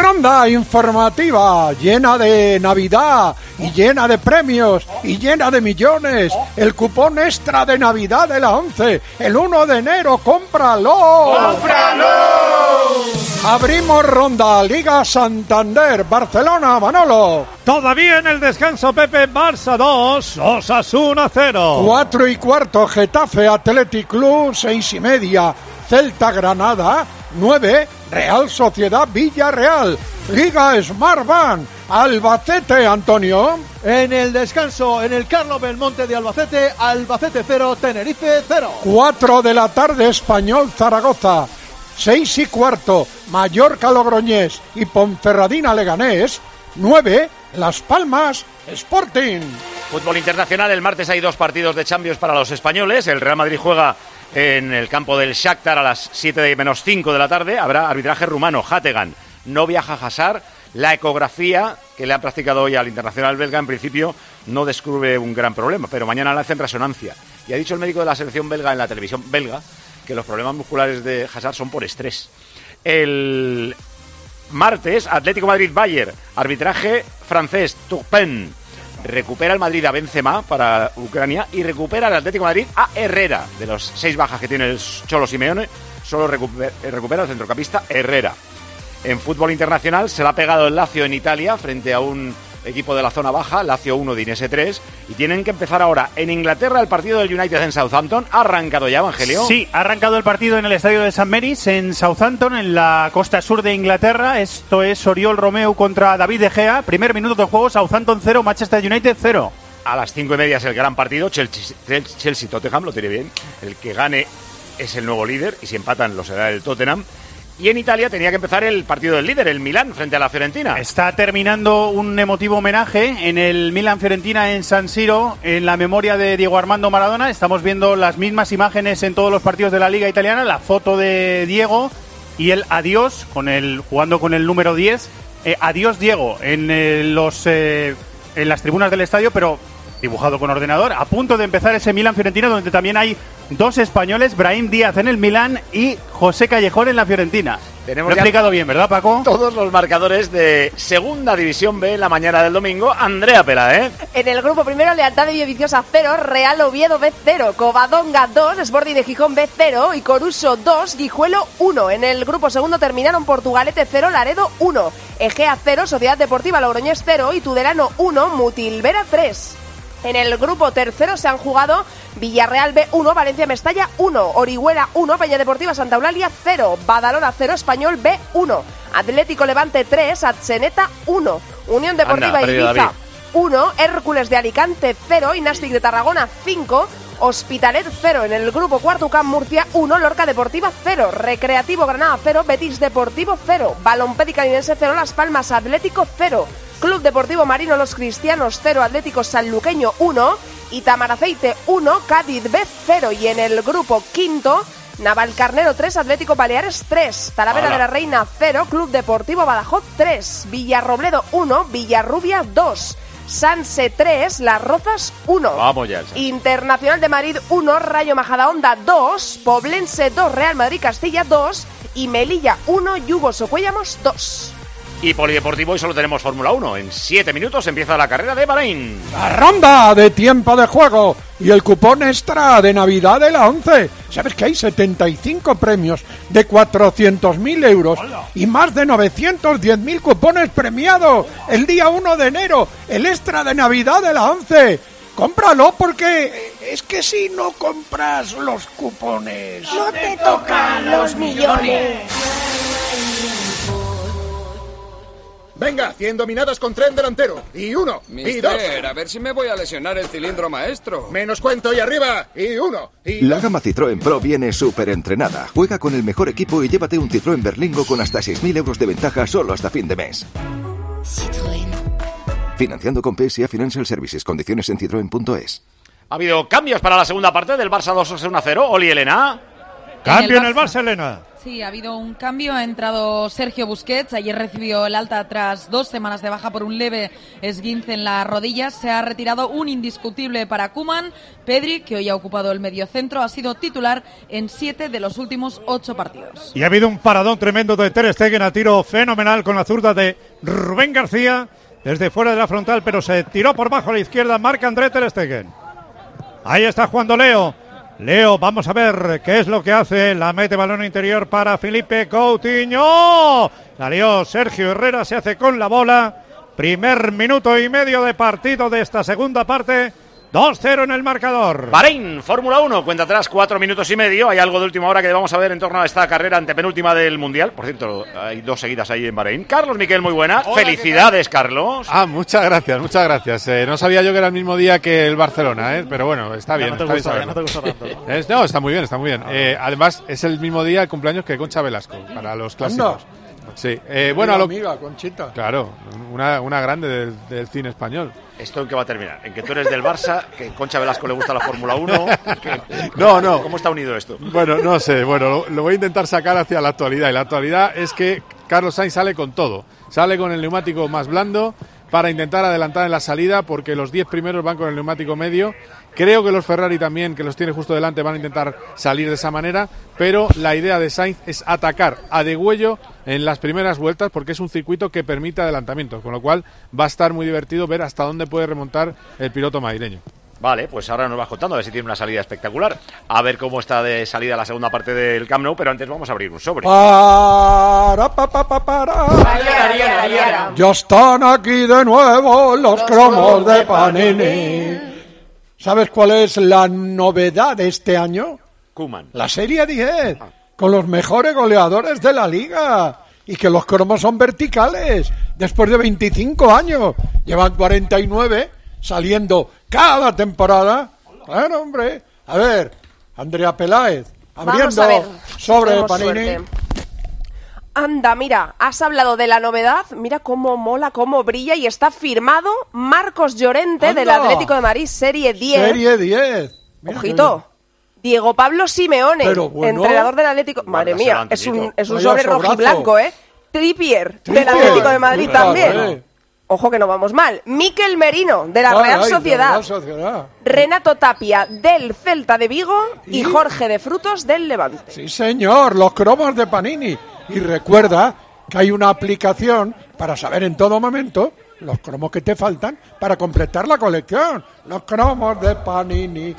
ronda informativa llena de Navidad y llena de premios y llena de millones. El cupón extra de Navidad de la 11, el 1 de enero, ¡cómpralo! ¡Cómpralo! Abrimos ronda, Liga Santander, Barcelona, Manolo. Todavía en el descanso, Pepe. Barça 2, Osasuna 0. 4:15, Getafe Athletic Club, 6:30, Celta Granada, 9, Real Sociedad Villarreal. Liga Smartbank, Albacete, Antonio. En el descanso, en el Carlos Belmonte de Albacete, Albacete 0, Tenerife 0. 4 de la tarde, Español Zaragoza. 6:15, Mallorca Logroñés y Ponferradina Leganés. 9, Las Palmas Sporting. Fútbol internacional, el martes hay 2 partidos de Champions para los españoles. El Real Madrid juega en el campo del Shakhtar a las 7:05 de la tarde. Habrá arbitraje rumano, Hategan. No viaja Hazard. La ecografía que le han practicado hoy al internacional belga en principio no descubre un gran problema, pero mañana le hacen resonancia. Y ha dicho el médico de la selección belga en la televisión belga que los problemas musculares de Hazard son por estrés. El martes, Atlético Madrid-Bayern, arbitraje francés, Turpin. Recupera el Madrid a Benzema para Ucrania y recupera el Atlético de Madrid a Herrera. De los 6 bajas que tiene el Cholo Simeone, solo recupera el centrocampista Herrera. En fútbol internacional se le ha pegado el Lazio en Italia frente a un equipo de la zona baja, Lazio 1, Dinese 3, y tienen que empezar ahora en Inglaterra el partido del United en Southampton. ¿Ha arrancado ya, Evangelio? Sí, ha arrancado el partido en el estadio de St. Mary's en Southampton, en la costa sur de Inglaterra. Esto es Oriol Romeu contra David De Gea. Primer minuto de juego, Southampton 0, Manchester United 0. A las 5:30 es el gran partido, Chelsea-Tottenham, lo tiene bien. El que gane es el nuevo líder, y si empatan lo será el Tottenham. Y en Italia tenía que empezar el partido del líder, el Milán, frente a la Fiorentina. Está terminando un emotivo homenaje en el Milan-Fiorentina en San Siro, en la memoria de Diego Armando Maradona. Estamos viendo las mismas imágenes en todos los partidos de la Liga Italiana, la foto de Diego y el adiós, jugando con el número 10. Adiós Diego en las tribunas del estadio, pero dibujado con ordenador. A punto de empezar ese Milan-Fiorentina, donde también hay 2 españoles, Brahim Díaz en el Milán y José Callejón en la Fiorentina. Tenemos Lo he explicado bien, ¿verdad, Paco? Todos los marcadores de Segunda División B en la mañana del domingo. Andrea Pela, En el grupo primero, Lealtad de Villaviciosa 0, Real Oviedo B 0, Covadonga 2, Sporting de Gijón B 0 y Coruso 2, Guijuelo 1. En el grupo segundo terminaron Portugalete 0, Laredo 1, Egea 0, Sociedad Deportiva Logroñés 0 y Tudelano 1, Mutilvera 3. En el grupo tercero se han jugado Villarreal B 1, Valencia Mestalla 1, Orihuela 1, Peña Deportiva Santa Eulalia 0, Badalona 0, Español B 1, Atlético Levante 3, Atzeneta 1, Unión Deportiva Ibiza 1, Hércules de Alicante 0 y Nàstic de Tarragona 5, Hospitalet 0. En el grupo cuarto, UCAM Murcia 1, Lorca Deportiva 0, Recreativo Granada 0, Betis Deportivo 0, Balompédica Calinense 0, Las Palmas Atlético 0, Club Deportivo Marino Los Cristianos 0, Atlético Sanluqueño 1 y Tamaraceite 1, Cádiz B 0. Y en el grupo quinto, Navalcarnero 3, Atlético Baleares 3, Talavera de la Reina 0, Club Deportivo Badajoz 3, Villarrobledo 1, Villarrubia 2, Sanse 3, Las Rozas 1. Vamos ya. Internacional de Madrid 1, Rayo Majadahonda 2, Poblense 2, Real Madrid Castilla 2 y Melilla 1, Yugo Socuellamos 2. Y polideportivo, hoy solo tenemos Fórmula 1. En 7 minutos empieza la carrera de Bahrein. La ronda de tiempo de juego y el cupón extra de Navidad de la 11. ¿Sabes que hay 75 premios de 400.000 euros y más de 910.000 cupones premiados el día 1 de enero? El extra de Navidad de la 11. Cómpralo porque es que si no compras los cupones, no te tocan los millones. Venga, 100 dominadas con tren delantero. Y 1, y 2. A ver si me voy a lesionar el cilindro maestro. Menos cuento y arriba. Y 1, y 2. La gama Citroën Pro viene súper entrenada. Juega con el mejor equipo y llévate un Citroën Berlingo con hasta 6.000 euros de ventaja solo hasta fin de mes. Citroën. Financiando con PSA Financial Services. Condiciones en citroen.es. Ha habido cambios para la segunda parte del Barça 2-1-0. Oli Elena. Cambio en el Barça, Elena. Sí, ha habido un cambio. Ha entrado Sergio Busquets. Ayer recibió el alta tras 2 semanas de baja por un leve esguince en las rodillas. Se ha retirado un indiscutible para Koeman. Pedri, que hoy ha ocupado el mediocentro, ha sido titular en 7 de los últimos 8 partidos. Y ha habido un paradón tremendo de Ter Stegen a tiro fenomenal con la zurda de Rubén García desde fuera de la frontal, pero se tiró por bajo a la izquierda. Marc-André Ter Stegen. Ahí está jugando Leo. Leo, vamos a ver qué es lo que hace. La mete balón interior para Felipe Coutinho. La lió Sergio Herrera, se hace con la bola. Primer minuto y medio de partido de esta segunda parte. 2-0 en el marcador. Bahrein, Fórmula 1, cuenta atrás 4 minutos y medio. Hay algo de última hora que vamos a ver en torno a esta carrera antepenúltima del Mundial. Por cierto, hay 2 seguidas ahí en Bahrein. Carlos Miquel, muy buena. Hola, felicidades, Carlos. Muchas gracias, muchas gracias. No sabía yo que era el mismo día que el Barcelona, pero bueno, está bien. No te gusta tanto. No, está muy bien, está muy bien. Además, es el mismo día el cumpleaños que Concha Velasco, para los clásicos. Sí, bueno, amiga, Conchita. Claro, una grande del cine español. ¿Esto en qué va a terminar? ¿En que tú eres del Barça, que Concha Velasco le gusta la Fórmula 1? No. ¿Cómo está unido esto? Bueno, no sé, lo voy a intentar sacar hacia la actualidad. Y la actualidad es que Carlos Sainz sale con todo. Sale con el neumático más blando para intentar adelantar en la salida, porque los 10 primeros van con el neumático medio. Creo que los Ferrari también, que los tiene justo delante, van a intentar salir de esa manera, pero la idea de Sainz es atacar a degüello en las primeras vueltas, porque es un circuito que permite adelantamientos, con lo cual va a estar muy divertido ver hasta dónde puede remontar el piloto madrileño. Vale, pues ahora nos vas contando a ver si tiene una salida espectacular, a ver cómo está de salida la segunda parte del Camp Nou, pero antes vamos a abrir un sobre. Ya están aquí de nuevo los cromos de Panini. ¿Sabes cuál es la novedad de este año? Koeman. La Serie 10, con los mejores goleadores de la liga. Y que los cromos son verticales. Después de 25 años. Llevan 49 saliendo cada temporada. Claro, hombre. A ver, Andrea Peláez, abriendo sobre de Panini. Suerte. Anda, mira, has hablado de la novedad, mira cómo mola, cómo brilla y está firmado Marcos Llorente. Anda, del Atlético de Madrid, Serie 10. Serie 10. Mira, ojito, Diego Pablo Simeone, entrenador del Atlético. Madre mía, es un sobre rojiblanco, Trippier, del Atlético de Madrid también. Ojo que no vamos mal. Mikel Merino, de la Real Sociedad. Renato Tapia, del Celta de Vigo. Y Jorge de Frutos, del Levante. Sí, señor, los cromos de Panini. Y recuerda que hay una aplicación para saber en todo momento los cromos que te faltan para completar la colección. Los cromos de Panini.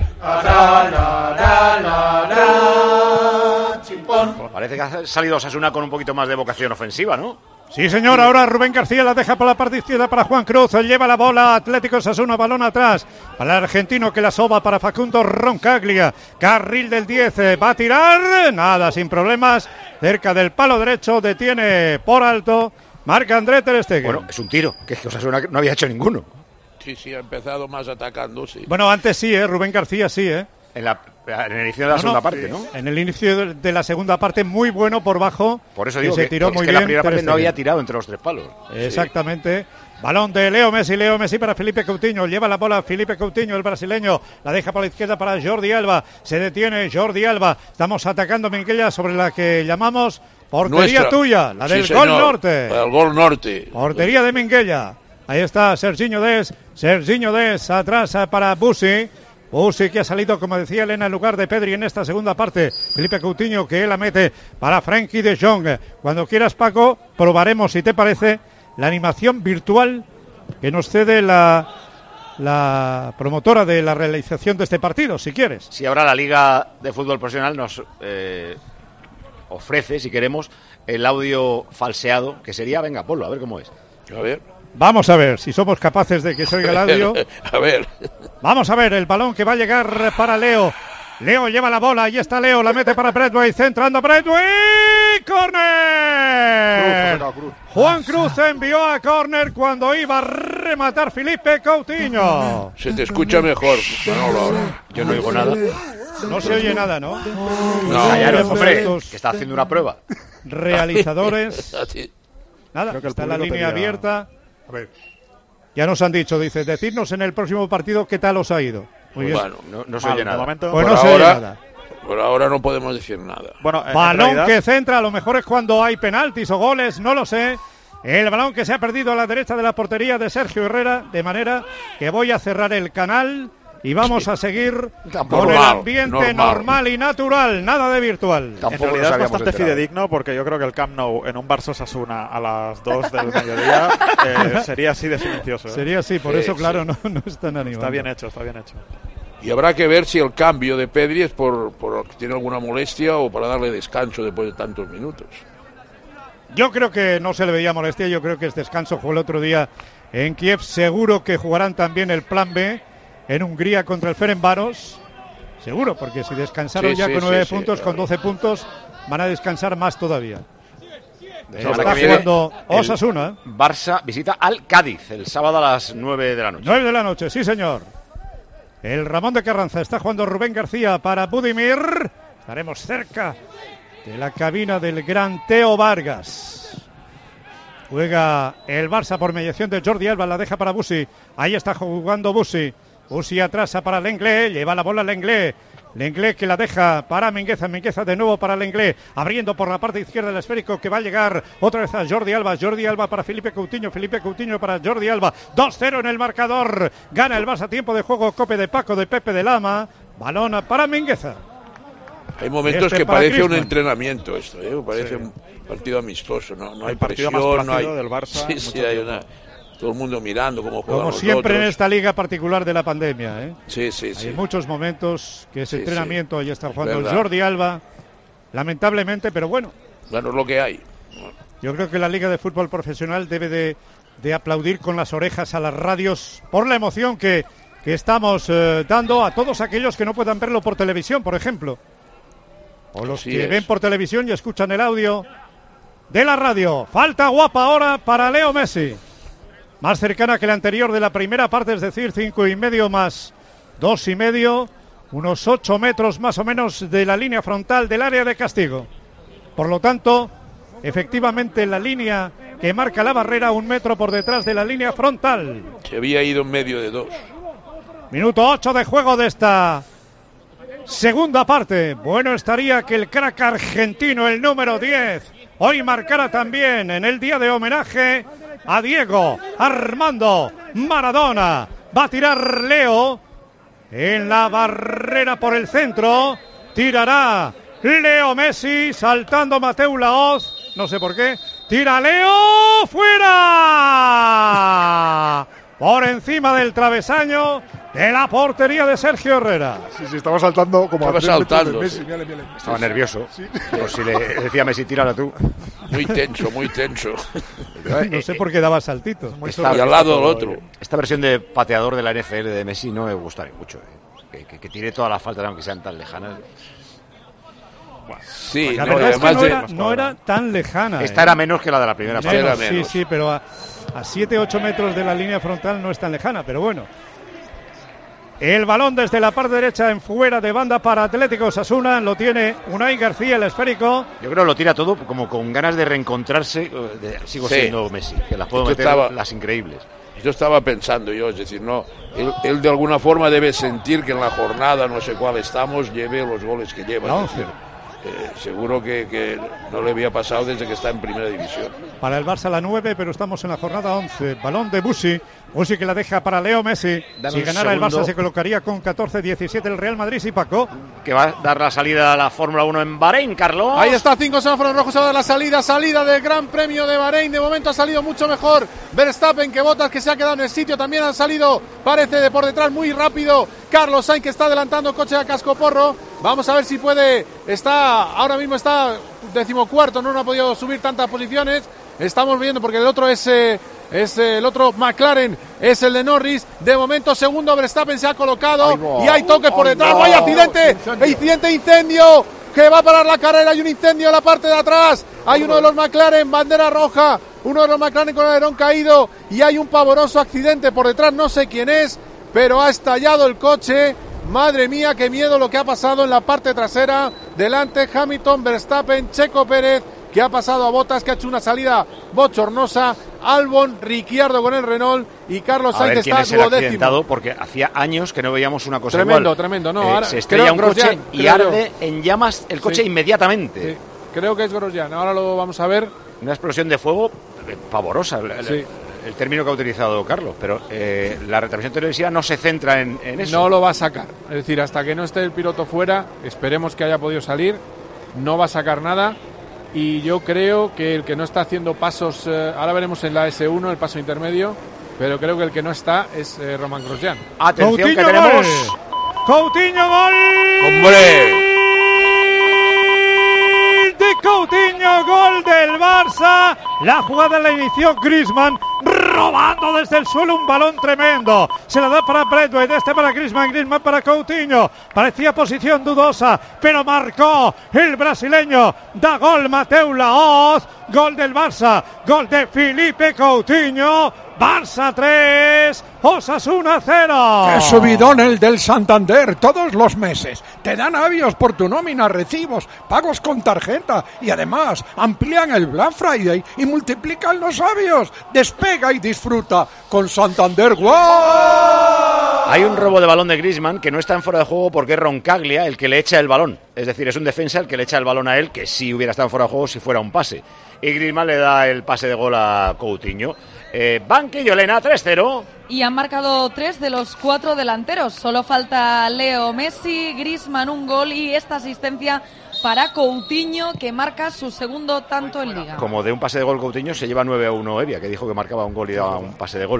Parece que ha salido Osasuna con un poquito más de vocación ofensiva, ¿no? Sí, señor, ahora Rubén García la deja por la parte izquierda para Juan Cruz, lleva la bola, Atlético Osasuna, balón atrás, para el argentino que la soba para Facundo Roncaglia, carril del 10, va a tirar, nada, sin problemas, cerca del palo derecho, detiene por alto, Marc-André Ter Stegen. Bueno, es un tiro, que Osasuna no había hecho ninguno. Sí, ha empezado más atacando, sí. Bueno, antes sí, Rubén García sí, En el inicio de la segunda parte, ¿no? En el inicio de la segunda parte, muy bueno por bajo. Por eso digo que se tiró muy bien. La primera parte no había tirado entre los 3 palos. Exactamente. Sí. Balón de Leo Messi para Felipe Coutinho. Lleva la bola Felipe Coutinho, el brasileño. La deja por la izquierda para Jordi Alba. Se detiene Jordi Alba. Estamos atacando Minguella, sobre la que llamamos portería tuya, la del Gol Norte. El Gol Norte. Portería de Minguella. Ahí está Serginho Dest atrás para Busi. Busi, que ha salido, como decía Elena, en lugar de Pedri en esta segunda parte. Felipe Coutinho, que la mete para Frenkie de Jong. Cuando quieras, Paco, probaremos, si te parece, la animación virtual que nos cede la promotora de la realización de este partido, si quieres. Si ahora la Liga de Fútbol Profesional nos ofrece, si queremos, el audio falseado, que sería, venga, ponlo, a ver cómo es. A ver. Vamos a ver si somos capaces de que se oiga el audio. A ver. Vamos a ver el balón que va a llegar para Leo. Leo lleva la bola, ahí está Leo, la mete para Braithwaite, centrando Braithwaite, ¡córner! Juan Cruz envió a córner cuando iba a rematar Felipe Coutinho. Se te escucha mejor, Manolo, ahora. Yo no oigo nada. No se oye nada, ¿no? No, callaros, hombre, que está haciendo una prueba. Realizadores. Nada, que está la línea abierta. A ver. Ya nos han dicho, dice, decirnos en el próximo partido qué tal os ha ido. Muy bien. Bueno, no se oye nada. Pues no se oye nada. Por ahora no podemos decir nada. Bueno, balón que centra, a lo mejor es cuando hay penaltis o goles, no lo sé. El balón que se ha perdido a la derecha de la portería de Sergio Herrera, de manera que voy a cerrar el canal y vamos a seguir con el ambiente normal y natural, nada de virtual. En realidad es bastante fidedigno, porque yo creo que el Camp Nou en un Barça Osasuna a las 2 del mediodía sería así de silencioso. Sería así, por eso, claro, no es tan animado. Está bien hecho, está bien hecho. Y habrá que ver si el cambio de Pedri es por que tiene alguna molestia o para darle descanso después de tantos minutos. Yo creo que no se le veía molestia, yo creo que es descanso. Jugó el otro día en Kiev, seguro que jugarán también el plan B en Hungría contra el Ferencváros. Seguro, porque si descansaron con 9 puntos, con 12 puntos, van a descansar más todavía. Está jugando Osasuna. Barça visita al Cádiz el sábado a las 9 de la noche. 9 de la noche, sí señor. El Ramón de Carranza, está jugando Rubén García para Budimir. Estaremos cerca de la cabina del gran Teo Vargas. Juega el Barça por mediación de Jordi Alba, la deja para Busi. Ahí está jugando Busi. Busi atrasa para Lenglet, lleva la bola Lenglet. Lenglet que la deja para Mingueza, Mingueza de nuevo para Lenglet, abriendo por la parte izquierda del esférico que va a llegar otra vez a Jordi Alba, Jordi Alba para Felipe Coutinho, Felipe Coutinho para Jordi Alba, 2-0 en el marcador, gana el Barça, tiempo de juego, Cope de Paco, de Pepe de Lama, balón para Mingueza. Hay momentos que parece un entrenamiento esto, parece un partido amistoso, no hay presión, no hay del Barça, sí, hay una... Todo el mundo mirando cómo juegan como los siempre otros. En esta liga particular de la pandemia, Sí. Hay muchos momentos que ese entrenamiento, ahí está jugando verdad. Jordi Alba, lamentablemente, pero bueno. Bueno, es lo que hay. Yo creo que la Liga de Fútbol Profesional debe de aplaudir con las orejas a las radios por la emoción que estamos dando a todos aquellos que no puedan verlo por televisión, por ejemplo. O los que ven por televisión y escuchan el audio de la radio. Falta guapa ahora para Leo Messi. Más cercana que la anterior de la primera parte, es decir, 5,5 más 2,5, unos 8 metros más o menos de la línea frontal del área de castigo. Por lo tanto, efectivamente la línea que marca la barrera 1 metro por detrás de la línea frontal. Se había ido en medio de 2. Minuto 8 de juego de esta segunda parte. Bueno estaría que el crack argentino, el número 10, hoy marcara también en el día de homenaje a Diego Armando Maradona. Va a tirar Leo en la barrera por el centro. Tirará Leo Messi, saltando Mateu Laoz. No sé por qué. Tira Leo, fuera. Por encima del travesaño de la portería de Sergio Herrera. Sí, estaba saltando como estaba saltando. Messi. Mírale. Estaba nervioso. Sí. Por si le decía Messi, tírala tú. Muy tenso, muy tenso. No sé por qué daba saltitos. Y al lado del otro. Esta versión de pateador de la NFL de Messi no me gustaría mucho. Que tire todas las faltas, aunque sean tan lejanas. Sí, la verdad es que no era tan lejana. Esta era menos que la de la primera parte. Sí, pero a 7-8 metros de la línea frontal no es tan lejana, pero bueno. El balón desde la parte derecha en fuera de banda para Atlético Osasuna. Lo tiene Unai García, el esférico. Yo creo que lo tira todo como con ganas de reencontrarse. Sigo siendo Messi, que las puedo meter las increíbles. Yo estaba pensando, es decir, él de alguna forma debe sentir que en la jornada, no sé cuál estamos, lleve los goles que lleva. Seguro que no le había pasado desde que está en primera división. Para el Barça la 9, pero estamos en la jornada 11. Balón de Busi que la deja para Leo Messi. Si ganara el Barça se colocaría con 14-17 el Real Madrid y Paco. Que va a dar la salida a la Fórmula 1 en Bahrein, Carlos. Ahí está, 5 semáforos rojos, ahora la salida del Gran Premio de Bahrein. De momento ha salido mucho mejor Verstappen que Bottas, que se ha quedado en el sitio. También han salido, parece, de por detrás muy rápido Carlos Sainz, que está adelantando coche a cascoporro. Vamos a ver si puede. Ahora mismo está 14º, no ha podido subir tantas posiciones. Estamos viendo porque el otro es el otro McLaren, es el de Norris. De momento segundo Verstappen se ha colocado y hay toques por detrás. ¡Vaya accidente! Incendio que va a parar la carrera. Hay un incendio en la parte de atrás. Hay uno de los McLaren, bandera roja. Uno de los McLaren con el alerón caído y hay un pavoroso accidente por detrás. No sé quién es, pero ha estallado el coche. Madre mía, qué miedo lo que ha pasado en la parte trasera. Delante Hamilton, Verstappen, Checo Pérez, que ha pasado a Bottas, que ha hecho una salida bochornosa. Albon, Ricciardo con el Renault y Carlos Sainz está duodécimo. Porque hacía años que no veíamos una cosa tremendo, igual. Tremendo. No, ahora, se estrella un coche y arde en llamas el coche inmediatamente. Sí. Creo que es Grosjean, ahora lo vamos a ver. Una explosión de fuego pavorosa. El término que ha utilizado Carlos, pero la retransmisión televisiva no se centra en eso. No lo va a sacar, es decir, hasta que no esté el piloto fuera, esperemos que haya podido salir, no va a sacar nada, y yo creo que el que no está haciendo pasos, ahora veremos en la S1 el paso intermedio, pero creo que el que no está es Romain Grosjean. Atención, Coutinho, que tenemos... Coutinho, gol. ¡Hombre! De Coutinho, gol del Barça. La jugada la inició Griezmann, robando desde el suelo un balón tremendo. Se la da para Braithwaite, para Griezmann para Coutinho. Parecía posición dudosa, pero marcó el brasileño. Da gol Mateu Laoz, gol del Barça, gol de Felipe Coutinho. Barça 3, Osasuna 0. ¡Qué subidón el del Santander! Todos los meses te dan avios por tu nómina, recibos, pagos con tarjeta y además amplían el Black Friday y multiplican los avios. Despega y disfruta con Santander Wow. Hay un robo de balón de Griezmann que no está en fuera de juego porque es Roncaglia el que le echa el balón. Es decir, es un defensa el que le echa el balón a él, que sí hubiera estado en fuera de juego si fuera un pase. Y Griezmann le da el pase de gol a Coutinho. Banquillo, Elena, 3-0. Y han marcado 3 de los 4 delanteros. Solo falta Leo Messi, Griezmann un gol y esta asistencia para Coutinho, que marca su segundo tanto en Liga. Como de un pase de gol Coutinho se lleva 9-1 Evia, que dijo que marcaba un gol y daba un pase de gol.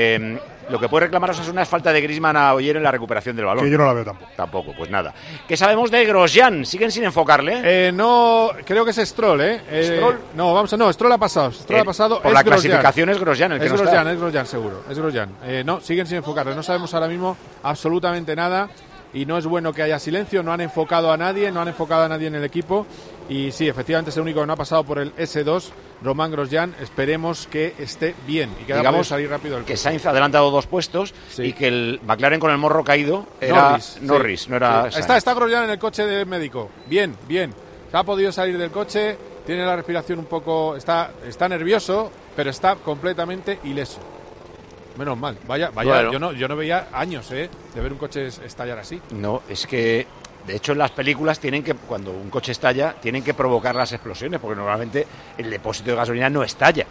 Lo que puede reclamar Osasuna es falta de Griezmann a Oyer en la recuperación del balón. Que yo no la veo tampoco. Tampoco, pues nada. ¿Qué sabemos de Grosjean? ¿Siguen sin enfocarle? No, creo que es Stroll, ¿Stroll? Stroll ha pasado. Stroll ha pasado. Por la clasificación es Grosjean el que no está. Es Grosjean, seguro. Es Grosjean. No, siguen sin enfocarle. No sabemos ahora mismo absolutamente nada. Y no es bueno que haya silencio, no han enfocado a nadie en el equipo. Y sí, efectivamente es el único que no ha pasado por el S2, Romain Grosjean. Esperemos que esté bien y que digamos salir rápido del que Sainz ha adelantado 2 puestos y que el McLaren con el morro caído era Norris, no era Sainz. Está Grosjean en el coche del médico. Bien. Se ha podido salir del coche, tiene la respiración un poco... Está nervioso, pero está completamente ileso. Menos mal, vaya, bueno. yo no veía años de ver un coche estallar así. No, es que de hecho en las películas cuando un coche estalla, tienen que provocar las explosiones, porque normalmente el depósito de gasolina no estalla,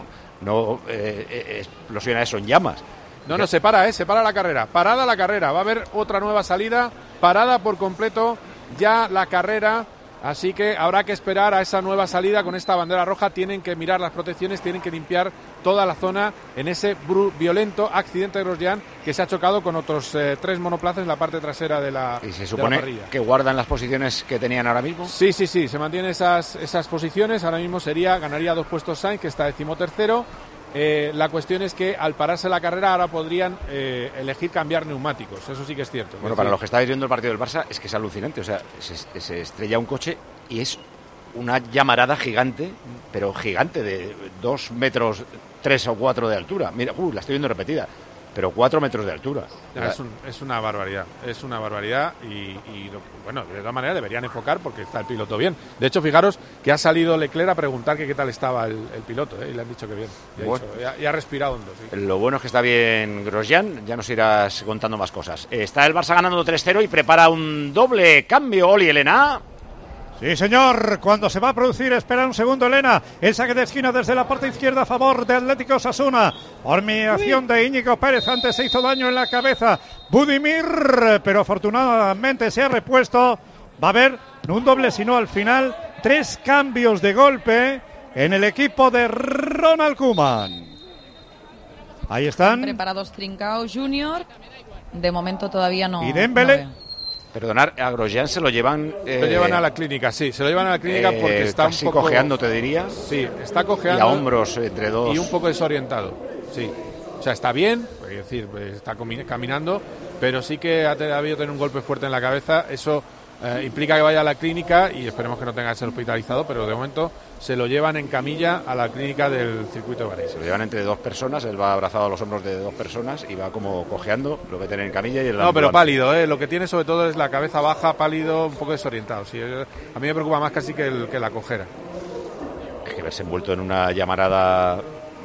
no explosiona eso en llamas. No, se para la carrera, parada la carrera, va a haber otra nueva salida, parada por completo ya la carrera. Así que habrá que esperar a esa nueva salida con esta bandera roja. Tienen que mirar las protecciones, tienen que limpiar toda la zona en ese violento accidente de Grosjean que se ha chocado con otros 3 monoplazas en la parte trasera de la parrilla. ¿Y se supone que guardan las posiciones que tenían ahora mismo? Sí, se mantienen esas posiciones. Ahora mismo ganaría 2 puestos Sainz, que está 13º. La cuestión es que al pararse la carrera ahora podrían elegir cambiar neumáticos, eso sí que es cierto. Bueno, para los que estáis viendo el partido del Barça es que es alucinante, o sea, se estrella un coche y es una llamarada gigante, pero gigante, de 2 metros, 3 o 4 de altura. Mira, la estoy viendo repetida, pero 4 metros de altura. Ya, es una barbaridad, y bueno, de todas maneras deberían enfocar porque está el piloto bien. De hecho, fijaros que ha salido Leclerc a preguntar que qué tal estaba el piloto, y le han dicho que bien. Y ha respirado hondo. Sí. Lo bueno es que está bien Grosjean, ya nos irás contando más cosas. Está el Barça ganando 3-0 y prepara un doble cambio, Oli, Elena. Sí, señor, cuando se va a producir, espera un segundo, Elena, el saque de esquina desde la parte izquierda a favor de Atlético Osasuna, por mediación de Íñigo Pérez. Antes se hizo daño en la cabeza Budimir, pero afortunadamente se ha repuesto. Va a haber no un doble, sino al final 3 cambios de golpe en el equipo de Ronald Koeman. Ahí están. Preparados Trincao Junior, de momento todavía no. Y Dembélé. Perdonar, a Grosjean se lo llevan... Lo llevan a la clínica, sí. Se lo llevan a la clínica porque está casi un poco... cojeando, te diría. Sí, está cojeando. Y a hombros entre dos. Y un poco desorientado, sí. O sea, está bien, es decir, está caminando, pero sí que ha debido tener un golpe fuerte en la cabeza. Eso implica que vaya a la clínica y esperemos que no tenga que ser hospitalizado, pero de momento se lo llevan en camilla a la clínica del circuito de Bahrein. Se lo llevan entre 2 personas, él va abrazado a los hombros de 2 personas y va como cojeando, lo meten en camilla y No, pero pálido, lo que tiene sobre todo es la cabeza baja, pálido, un poco desorientado. Sí, a mí me preocupa más casi que la cojera. Es que verse envuelto en una llamarada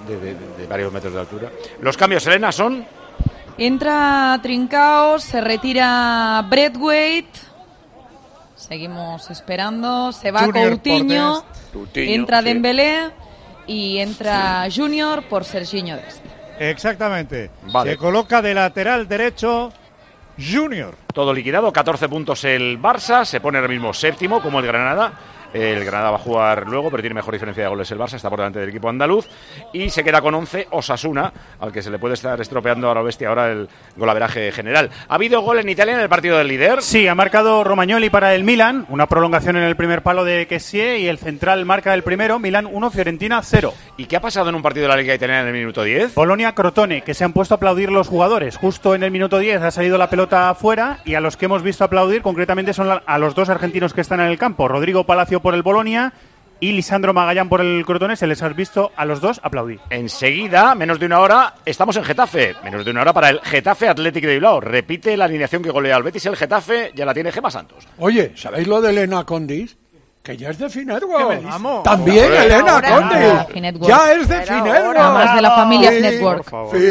de varios metros de altura. Los cambios, Elena, son... Entra Trincao, se retira Braithwaite. Seguimos esperando. Se va Coutinho. Entra Dembélé y entra Junior por Serginho Dest. Exactamente. Vale. Se coloca de lateral derecho Junior. Todo liquidado, 14 puntos el Barça, se pone ahora mismo séptimo como el Granada. El Granada va a jugar luego, pero tiene mejor diferencia de goles el Barça, está por delante del equipo andaluz. Y se queda con 11 Osasuna, al que se le puede estar estropeando a la bestia ahora el golaveraje general. ¿Ha habido gol en Italia en el partido del líder? Sí, ha marcado Romagnoli para el Milan, una prolongación en el primer palo de Kessie, y el central marca el primero, Milan 1, Fiorentina 0. ¿Y qué ha pasado en un partido de la Liga Italiana en el minuto 10? Polonia-Crotone, que se han puesto a aplaudir los jugadores. Justo en el minuto 10 ha salido la pelota afuera, y a los que hemos visto aplaudir concretamente son a los dos argentinos que están en el campo, Rodrigo Palacio por el Bolonia y Lisandro Magallán por el Crotone. Se les ha visto a los dos aplaudir. Enseguida, menos de una hora, estamos en Getafe. Menos de una hora para el Getafe Athletic de Bilbao. Repite la alineación que golea al Betis. El Getafe ya la tiene Gemma Santos. Oye, ¿sabéis lo de Elena Condis? Que ya es de Finetwork. También ahora, Elena Condis. Ya es de Finetwork. Nada más de la familia Finetwork.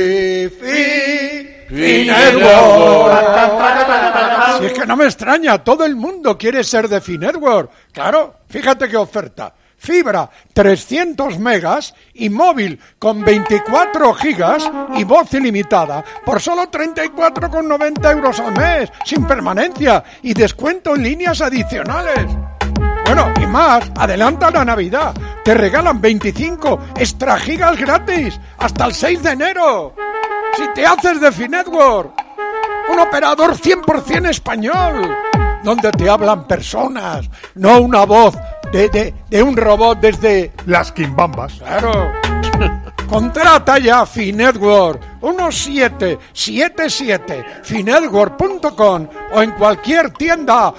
Finetwork. Si es que no me extraña, todo el mundo quiere ser de Finetwork. Claro, fíjate qué oferta. Fibra 300 megas y móvil con 24 gigas y voz ilimitada por solo 34,90 euros al mes, sin permanencia y descuento en líneas adicionales. Bueno, y más, adelanta la Navidad. Te regalan 25 extra gigas gratis hasta el 6 de enero. Si te haces de Finetwork, un operador 100% español, donde te hablan personas, no una voz de un robot desde las quimbambas. Claro. Contrata ya Finetwork 1777 finetwork.com o en cualquier tienda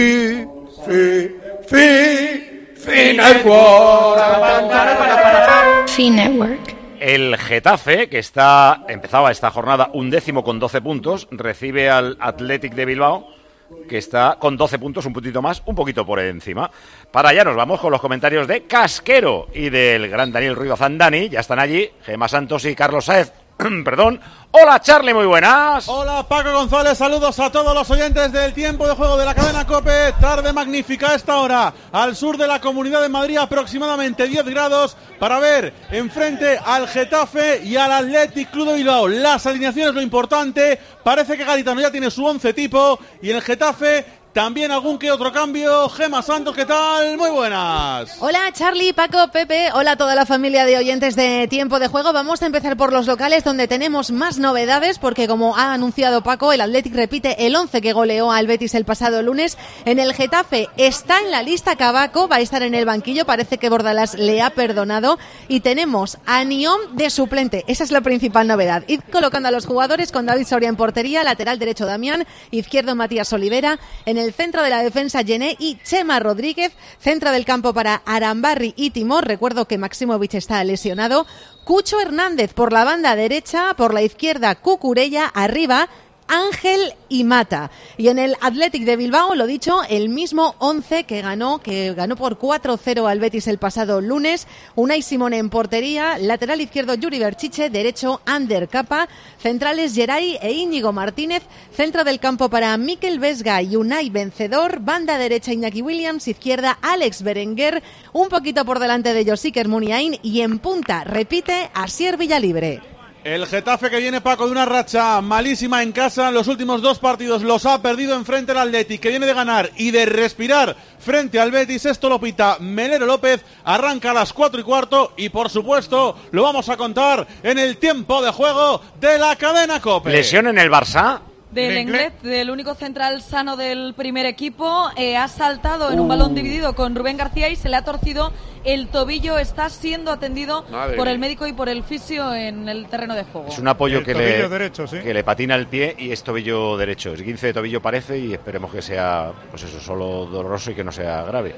Finetwork. El Getafe, que empezaba esta jornada 11º con 12 puntos, recibe al Athletic de Bilbao, que está con 12 puntos, un puntito más, un poquito por encima. Para allá nos vamos con los comentarios de Casquero y del gran Daniel Ruido Zandani. Ya están allí Gemma Santos y Carlos Saez. Perdón. Hola, Charlie, muy buenas. Hola, Paco González, saludos a todos los oyentes del tiempo de juego de la cadena COPE. Tarde magnífica a esta hora, al sur de la Comunidad de Madrid, aproximadamente 10 grados, para ver enfrente al Getafe y al Athletic Club de Bilbao. Las alineaciones, lo importante, parece que Garitano ya tiene su 11 tipo, y en el Getafe también algún que otro cambio. Gemma Santos, ¿qué tal? Muy buenas. Hola, Charlie, Paco, Pepe. Hola a toda la familia de oyentes de Tiempo de Juego. Vamos a empezar por los locales, donde tenemos más novedades, porque como ha anunciado Paco, el Athletic repite el 11 que goleó al Betis el pasado lunes. En el Getafe está en la lista Cabaco, va a estar en el banquillo, parece que Bordalás le ha perdonado. Y tenemos a Niom de suplente, esa es la principal novedad. Id colocando a los jugadores con David Soria en portería, lateral derecho Damián, izquierdo Matías Olivera, en el centro de la defensa Gené y Chema Rodríguez, centro del campo para Arambarri y Timor, recuerdo que Maximovic está lesionado, Cucho Hernández por la banda derecha, por la izquierda Cucurella, arriba Ángel y Mata. Y en el Athletic de Bilbao, lo dicho, el mismo 11 que ganó por 4-0 al Betis el pasado lunes. Unai Simone en portería, lateral izquierdo Yuri Berchiche, derecho Ander Capa, centrales Geray e Íñigo Martínez, centro del campo para Mikel Vesga y Unai Vencedor, banda derecha Iñaki Williams, izquierda Alex Berenguer, un poquito por delante de Josiker Muniain, y en punta repite Asier Villalibre. El Getafe, que viene, Paco, de una racha malísima en casa. Los últimos dos partidos los ha perdido enfrente al Athletic, que viene de ganar y de respirar frente al Betis. Esto lo pita Melero López. Arranca a las 4:15 y, por supuesto, lo vamos a contar en el tiempo de juego de la cadena COPE. ¿Lesión en el Barça? Del Lenglet, del único central sano del primer equipo, ha saltado en un balón dividido con Rubén García y se le ha torcido el tobillo. Está siendo atendido por el médico y por el fisio en el terreno de juego. Es un apoyo que derecho, sí, que le patina el pie y es tobillo derecho. Es 15 de tobillo parece, y esperemos que sea, pues eso, solo doloroso y que no sea grave.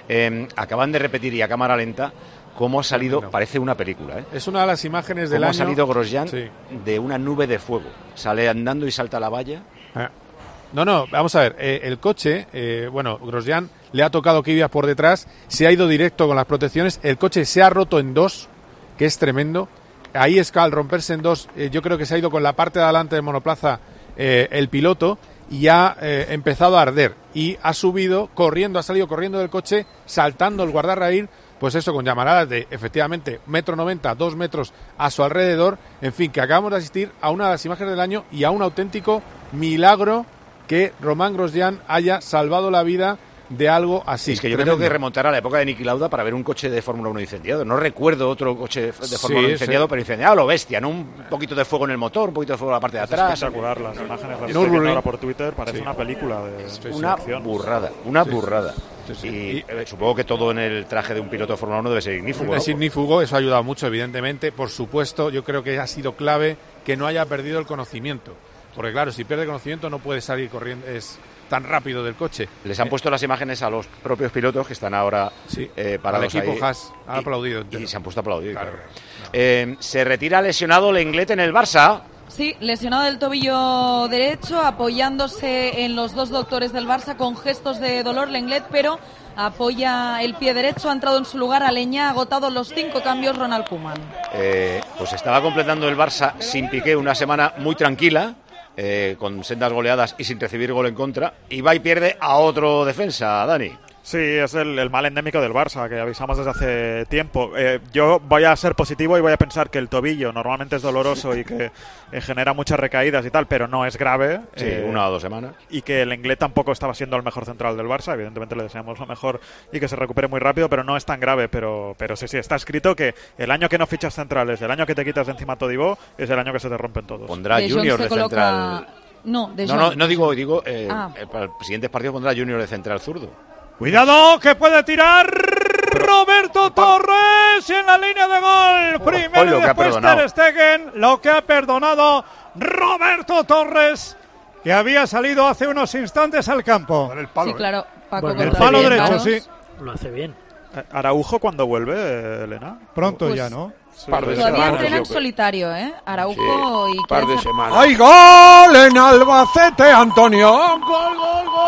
Acaban de repetir y a cámara lenta cómo ha salido, parece una película, ¿eh? Es una de las imágenes del año. Cómo ha salido Grosjean de una nube de fuego. Sale andando y salta a la valla. No, vamos a ver. El coche, Grosjean le ha tocado Kvyat por detrás, se ha ido directo con las protecciones. El coche se ha roto en dos, que es tremendo. ahí es que al romperse en dos, yo creo que se ha ido con la parte de adelante del monoplaza el piloto y ha empezado a arder y ha subido corriendo, ha salido corriendo del coche, saltando el guardarraíl, pues eso, con llamaradas de efectivamente 1,90 m, 2 metros a su alrededor. En fin, que acabamos de asistir a una de las imágenes del año y a un auténtico milagro que Romain Grosjean haya salvado la vida de algo así. Es que yo me tengo que remontar a la época de Niki Lauda para ver un coche de Fórmula 1 incendiado. No recuerdo otro coche de Fórmula 1 incendiado, pero incendiado a lo bestia, ¿no? Un poquito de fuego en el motor, un poquito de fuego en la parte de atrás. Es espectacular, las imágenes las estoy viendo ahora por Twitter, parece una película de una acción. Burrada, una burrada. Y supongo que todo en el traje de un piloto de Fórmula 1 debe ser ignífugo, ¿no? Es ignífugo, eso ha ayudado mucho, evidentemente. Por supuesto, yo creo que ha sido clave que no haya perdido el conocimiento. Porque claro, si pierde conocimiento no puede salir corriendo tan rápido del coche. Les han puesto las imágenes a los propios pilotos que están ahora parados al equipo ahí. Haas ha aplaudido. Y se han puesto a aplaudir. Claro. Se retira lesionado Lenglet en el Barça. Sí, lesionado del tobillo derecho, apoyándose en los dos doctores del Barça con gestos de dolor Lenglet, pero apoya el pie derecho, ha entrado en su lugar Aleñá, ha agotado los 5 cambios Ronald Koeman. Pues estaba completando el Barça sin Piqué una semana muy tranquila, con sendas goleadas y sin recibir gol en contra, y va y pierde a otro defensa, Dani. Sí, es el mal endémico del Barça, que avisamos desde hace tiempo. Yo voy a ser positivo y voy a pensar que el tobillo normalmente es doloroso y que genera muchas recaídas y tal, pero no es grave. Sí, 1 o 2 semanas. Y que el Lenglet tampoco estaba siendo el mejor central del Barça. Evidentemente le deseamos lo mejor y que se recupere muy rápido, pero no es tan grave. Pero sí, está escrito que el año que no fichas centrales, el año que te quitas de encima a Todibó, es el año que se te rompen todos. Pondrá Junior de central. No, digo para el siguiente partido pondrá Junior de central zurdo. Cuidado, que puede tirar Roberto Torres y en la línea de gol. Primero y después Ter Stegen, lo que ha perdonado Roberto Torres, que había salido hace unos instantes al campo. El palo, sí, claro, Paco, el palo derecho, sí. Lo hace bien. ¿Araujo cuando vuelve, Elena? Pronto pues, ya, ¿no? Sí, todavía entrena en solitario, Araujo sí, y par de semanas. ¡Hay gol en Albacete, Antonio! ¡Gol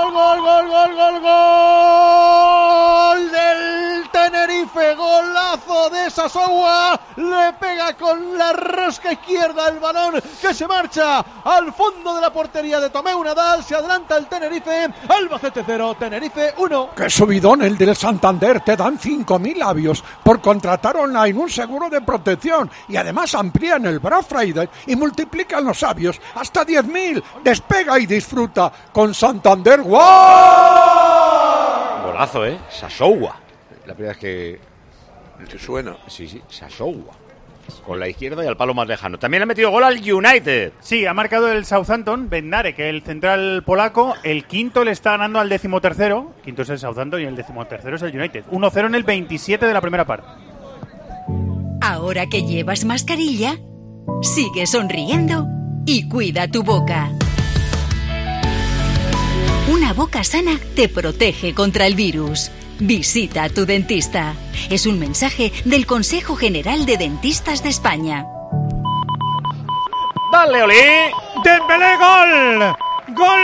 del Tenerife! ¡Golazo de Sassoua! Le pega con la rosca izquierda el balón que se marcha al fondo de la portería de Tomeu Nadal. Se adelanta el Tenerife. Albacete 0, Tenerife 1. ¡Qué subidón el del Santander! Te dan 5.000 labios por contratar online un seguro de protección y además amplían el Black Friday y multiplican los sabios hasta 10.000. Despega y disfruta con Santander. ¡Wow! Golazo, Sassoua. La primera vez que suena. Sí, Sassoua. Con la izquierda y al palo más lejano. También ha metido gol al United. Sí, ha marcado el Southampton, Bednarek, el central polaco. El quinto le está ganando al 13º. Quinto es el Southampton y el 13º es el United. 1-0 en el 27 de la primera parte. Ahora que llevas mascarilla, sigue sonriendo y cuida tu boca. Una boca sana te protege contra el virus. Visita a tu dentista. Es un mensaje del Consejo General de Dentistas de España. ¡Dale, Oli! ¡Dembélé, gol! ¡Gol!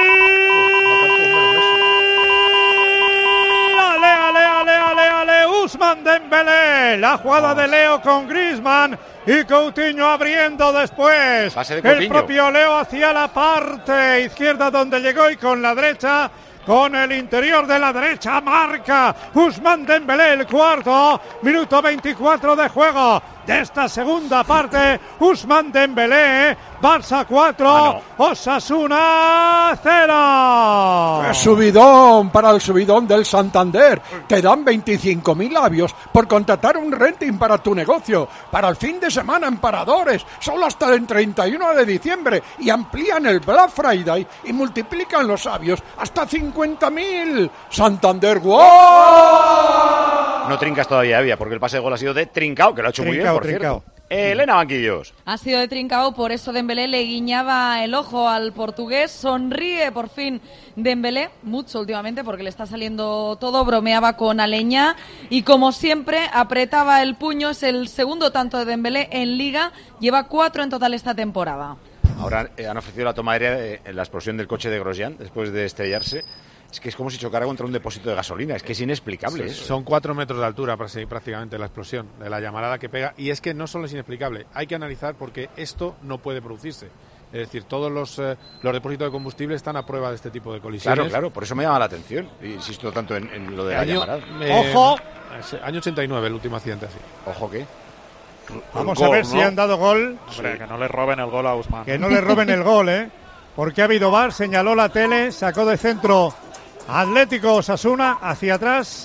¡Ale! Ousmane Dembélé. La jugada de Leo con Griezmann y Coutinho abriendo después. El propio Leo hacia la parte izquierda donde llegó y con la derecha. Con el interior de la derecha marca Ousmane Dembélé el cuarto, minuto 24 de juego de esta segunda parte. Ousmane Dembélé, Barça 4, Osasuna 0. ¡Qué subidón para el subidón del Santander! Te dan 25.000 labios por contratar un renting para tu negocio, para el fin de semana en Paradores, solo hasta el 31 de diciembre, y amplían el Black Friday y multiplican los sabios hasta 50.000. Santander, ¡wow! No trincas todavía, Evia, porque el pase de gol ha sido de Trincao, que lo ha hecho muy bien, por cierto. Elena Banquillos. Ha sido de Trincao, por eso Dembélé le guiñaba el ojo al portugués. Sonríe por fin Dembélé, mucho últimamente porque le está saliendo todo. Bromeaba con Aleñá y como siempre apretaba el puño. Es el segundo tanto de Dembélé en Liga, lleva 4 en total esta temporada. Ahora han ofrecido la toma aérea en la explosión del coche de Grosjean después de estrellarse. Es que es como si chocara contra un depósito de gasolina, es que es inexplicable eso. Son 4 metros de altura prácticamente la explosión, de la llamarada que pega, y es que no solo es inexplicable, hay que analizar porque esto no puede producirse. Es decir, todos los depósitos de combustible están a prueba de este tipo de colisiones. Claro, por eso me llama la atención, insisto tanto en lo de la llamarada. ¡Ojo! Año 89, el último accidente así. ¿Ojo qué? Vamos a ver si han dado gol. Hombre, que no le roben el gol a Usman. Que no le roben el gol, porque ha habido VAR, señaló la tele, sacó de centro Atlético Osasuna hacia atrás.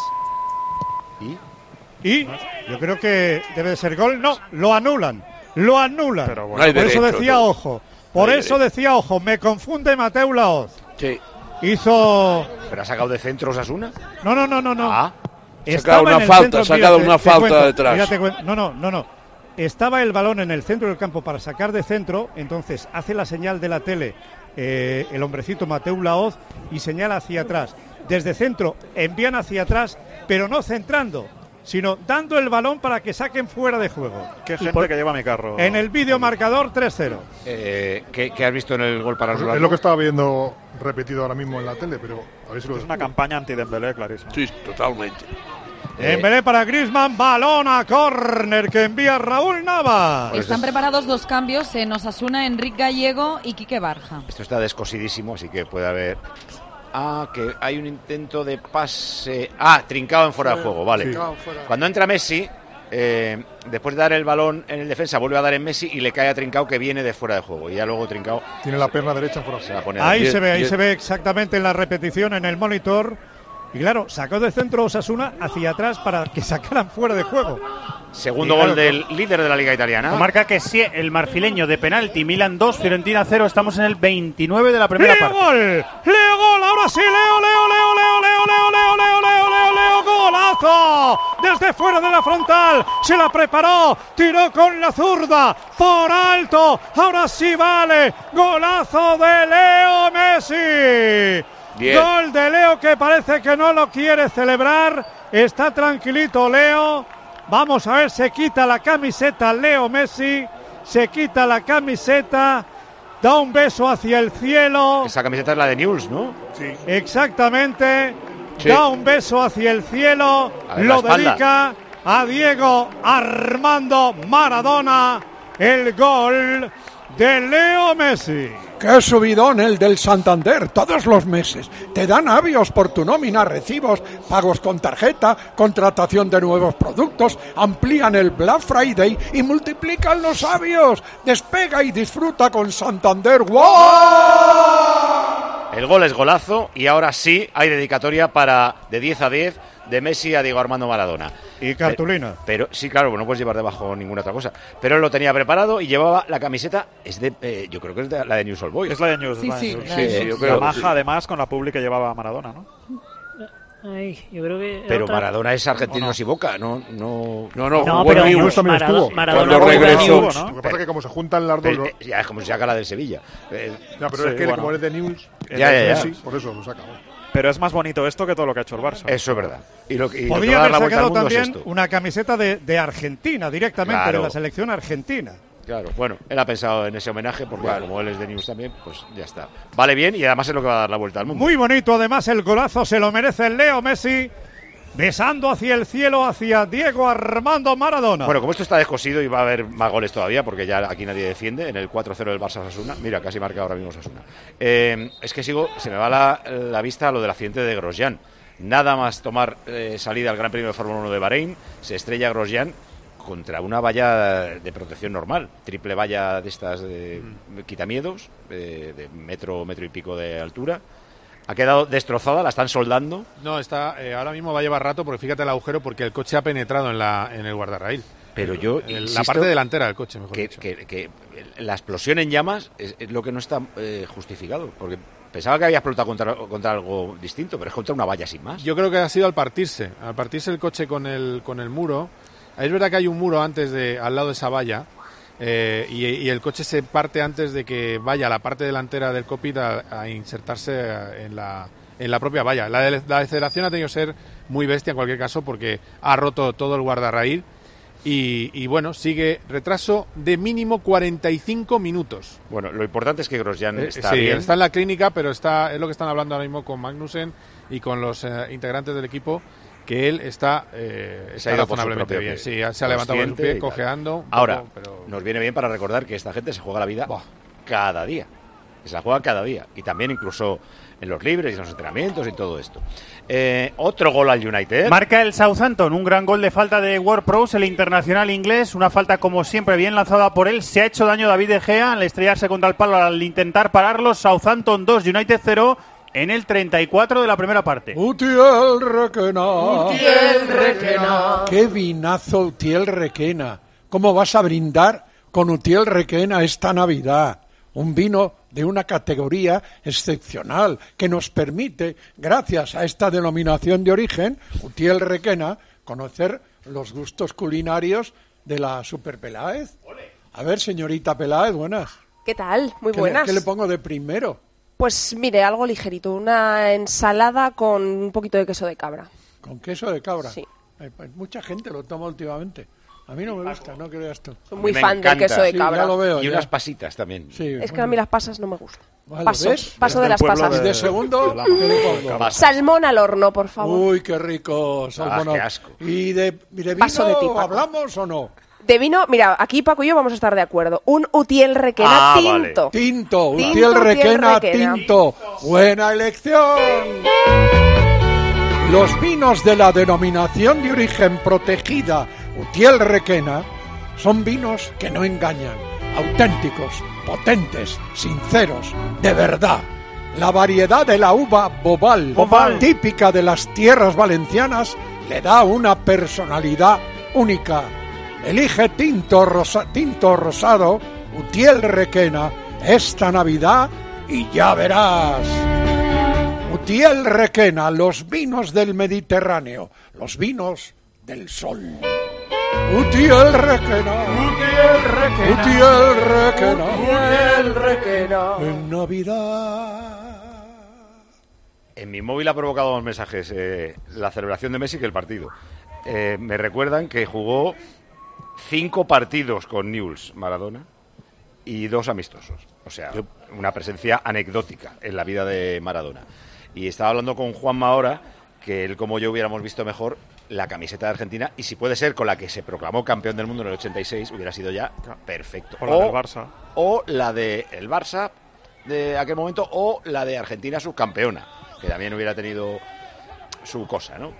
¿Y? Yo creo que debe de ser gol. No, lo anulan. Pero bueno, por eso decía ojo. Ojo. Me confunde Mateu Laoz. Sí. Hizo... ¿Pero ha sacado de centro Osasuna? No. Ah. Ha sacado una falta detrás. No. Estaba el balón en el centro del campo para sacar de centro, entonces hace la señal de la tele el hombrecito Mateu Laoz y señala hacia atrás. Desde centro envían hacia atrás, pero no centrando, sino dando el balón para que saquen fuera de juego. Qué gente que lleva mi carro. En el vídeo marcador 3-0. ¿Qué has visto en el gol para Es lo que estaba viendo repetido ahora mismo en la tele, pero a ver si lo es una campaña anti-Dembélé, clarísimo. Sí, totalmente. Dembélé para Griezmann, balón a córner que envía Raúl Navas. Están preparados 2 cambios en Osasuna, Enric Gallego y Quique Barja. Esto está descosidísimo, así que puede haber... que hay un intento de pase... Trincao en fuera de juego, vale. Sí. Cuando entra Messi, después de dar el balón en el defensa, vuelve a dar en Messi y le cae a Trincao que viene de fuera de juego. Y ya luego Trincao... Tiene la pierna derecha en fuera. Se la pone ahí se ve exactamente en la repetición, en el monitor. Y claro, sacó de centro Osasuna hacia atrás para que sacaran fuera de juego. Segundo gol del líder de la Liga Italiana. Marca que sí, el marfileño de penalti. Milan 2, Fiorentina 0. Estamos en el 29 de la primera parte. ¡Leo gol! Ahora sí, Leo. ¡Golazo! Desde fuera de la frontal. Se la preparó. Tiró con la zurda. Por alto. Ahora sí vale. Golazo de Leo Messi. Bien. Gol de Leo que parece que no lo quiere celebrar. Está tranquilito Leo. Vamos a ver, se quita la camiseta Leo Messi. Se quita la camiseta. Da un beso hacia el cielo. Esa camiseta es la de Newell's, ¿no? Sí. Exactamente. Sí. Da un beso hacia el cielo. Lo dedica a Diego Armando Maradona. El gol de Leo Messi. ¡Qué subidón el del Santander! Todos los meses te dan avios por tu nómina, recibos, pagos con tarjeta, contratación de nuevos productos, amplían el Black Friday y multiplican los avios. Despega y disfruta con Santander. ¡Wow! El gol es golazo y ahora sí hay dedicatoria para de 10 a 10 de Messi a Diego Armando Maradona. Y cartulina. Pero sí, claro, no puedes llevar debajo ninguna otra cosa. Pero él lo tenía preparado y llevaba la camiseta, es de, yo creo que es de la de News All Boys. Es la de News. Sí. Yo creo. La maja además con la publi que llevaba Maradona, ¿no? Ay, yo creo que pero Maradona es argentino y Boca, no, pero News también estuvo. Maradona cuando regresó, ¿no? Lo que pasa es que como se juntan las dos... ya es como si saca la del Sevilla. Ya, pero es que como es de News, Messi, por eso lo saca. Pero es más bonito esto que todo lo que ha hecho el Barça. Eso es verdad. Y podría haber sacado también una camiseta de Argentina, directamente, claro, de la selección argentina. Claro, bueno, él ha pensado en ese homenaje porque como él es de News también, pues ya está. Vale bien y además es lo que va a dar la vuelta al mundo. Muy bonito, además el golazo se lo merece Leo Messi, besando hacia el cielo, hacia Diego Armando Maradona. Bueno, como esto está descosido y va a haber más goles todavía, porque ya aquí nadie defiende, en el 4-0 del Barça Osasuna, mira, casi marca ahora mismo Osasuna. Es que se me va la vista a lo del accidente de Grosjean. Nada más tomar salida al Gran Premio de Fórmula 1 de Bahrein, se estrella Grosjean contra una valla de protección normal, triple valla de estas de quitamiedos, de metro y pico de altura. Ha quedado destrozada, la están soldando. No, ahora mismo va a llevar rato porque fíjate el agujero porque el coche ha penetrado en el guardarraíl. Pero yo la parte delantera del coche, mejor dicho. Que la explosión en llamas es lo que no está justificado, porque pensaba que había explotado contra algo distinto, pero es contra una valla sin más. Yo creo que ha sido al partirse el coche con el muro. Es verdad que hay un muro al lado de esa valla. Y el coche se parte antes de que vaya la parte delantera del cockpit a insertarse en la propia valla. La deceleración ha tenido que ser muy bestia en cualquier caso porque ha roto todo el guardarraíl Y bueno, sigue retraso de mínimo 45 minutos. Bueno, lo importante es que Grosjean está bien. Está en la clínica, pero es lo que están hablando ahora mismo con Magnussen y con los integrantes del equipo, que él está razonablemente bien. Sí, se ha levantado con su pie, cojeando. Ahora, nos viene bien para recordar que esta gente se juega la vida cada día. Se la juega cada día. Y también incluso en los libres y en los entrenamientos y todo esto. Otro gol al United. Marca el Southampton, un gran gol de falta de Ward-Prowse, el internacional inglés. Una falta, como siempre, bien lanzada por él. Se ha hecho daño David De Gea al estrellarse contra el palo al intentar pararlo. Southampton 2, United 0 en el 34 de la primera parte. Utiel Requena. Qué vinazo Utiel Requena. ¿Cómo vas a brindar con Utiel Requena esta Navidad? Un vino de una categoría excepcional que nos permite, gracias a esta denominación de origen, Utiel Requena, conocer los gustos culinarios de la Super Peláez. A ver, señorita Peláez, buenas. ¿Qué tal? Muy buenas. ¿Qué le pongo de primero? Pues mire, algo ligerito, una ensalada con un poquito de queso de cabra. ¿Con queso de cabra? Sí. Pues mucha gente lo toma últimamente. A mí no me gusta, no creas tú. Soy muy fan del queso de cabra. Sí, ya lo veo, y unas pasitas también. Sí, es que a mí las pasas no me gustan. Vale, Paso de las pasas. ¿Y de segundo? Salmón al horno, por favor. Uy, qué rico, salmón. Qué asco. ¿Y de vino Paso de ti, Paco. hablamos o no? De vino, mira, aquí Paco y yo vamos a estar de acuerdo. Un Utiel Requena tinto. Vale. Tinto, Utiel Requena tinto. Buena elección. Los vinos de la denominación de origen protegida Utiel Requena son vinos que no engañan, auténticos, potentes, sinceros, de verdad. La variedad de la uva Bobal, típica de las tierras valencianas, le da una personalidad única. Elige tinto rosado Utiel Requena esta Navidad y ya verás. Utiel Requena, los vinos del Mediterráneo, los vinos del sol. Utiel Requena, Utiel Requena, en Navidad. En mi móvil ha provocado más mensajes la celebración de Messi que el partido. Me recuerdan que jugó 5 partidos con Newell's Maradona y 2 amistosos. O sea, una presencia anecdótica en la vida de Maradona. Y estaba hablando con Juanma ahora, que él como yo hubiéramos visto mejor la camiseta de Argentina, y si puede ser con la que se proclamó campeón del mundo en el 86, hubiera sido ya perfecto. O la del Barça. O la del Barça de aquel momento, o la de Argentina subcampeona, que también hubiera tenido su cosa, ¿no?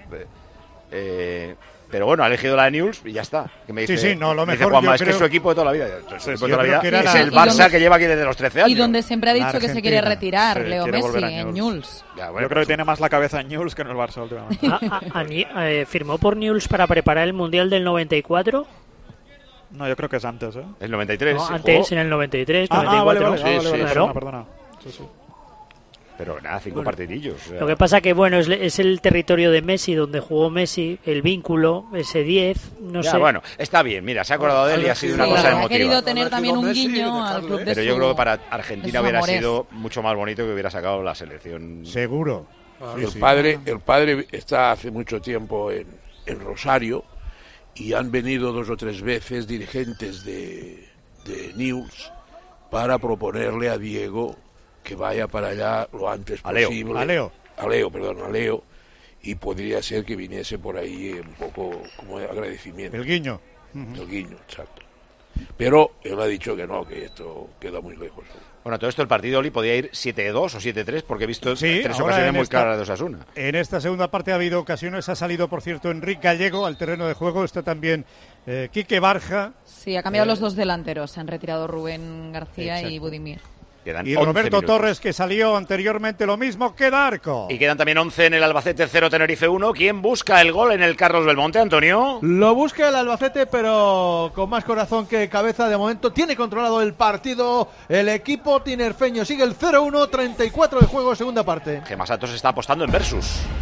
Pero bueno, ha elegido la de Newell's y ya está. Que me dice, lo mejor, dice Juanma, es que es su equipo de toda la vida. Es el Barça que lleva aquí desde los 13 años. Y donde siempre ha dicho que se quiere retirar, sí, Leo quiere Messi, en Newell's. Bueno, yo creo que tiene más la cabeza en Newell's que en el Barça últimamente. ¿Firmó por Newell's para preparar el Mundial del 94? No, yo creo que es antes, ¿eh? El 93. No, antes, en el 93, 94. Vale, claro. Perdona. Sí. Pero nada, 5 partidillos. O sea. Lo que pasa que, bueno, es el territorio de Messi, donde jugó Messi, el vínculo, ese 10, no sé. Bueno, está bien, mira, se ha acordado de él y ha sido una cosa emotiva. Ha querido tener también un guiño al club de Pero yo creo que para Argentina hubiera sido mucho más bonito que hubiera sacado la selección. Seguro. El padre está hace mucho tiempo en Rosario y han venido 2 o 3 veces dirigentes de Newell's para proponerle a Diego que vaya para allá lo antes posible. A Leo. Y podría ser que viniese por ahí un poco como agradecimiento. El guiño. El guiño, exacto. Pero él ha dicho que no, que esto queda muy lejos. Bueno, todo esto el partido, Oli, podía ir 7-2 o 7-3 porque he visto 3 ocasiones muy claras de Osasuna. En esta segunda parte ha habido ocasiones, ha salido, por cierto, Enrique Gallego al terreno de juego, está también Quique Barja. Sí, ha cambiado los 2 delanteros, se han retirado Rubén García y Budimir. Y Roberto Torres, que salió anteriormente lo mismo que Darko. Y quedan también 11 en el Albacete 0, Tenerife 1. ¿Quién busca el gol en el Carlos Belmonte, Antonio? Lo busca el Albacete, pero con más corazón que cabeza. De momento tiene controlado el partido el equipo tinerfeño. Sigue el 0-1, 34 de juego, segunda parte. Gemma Santos está apostando en Versus.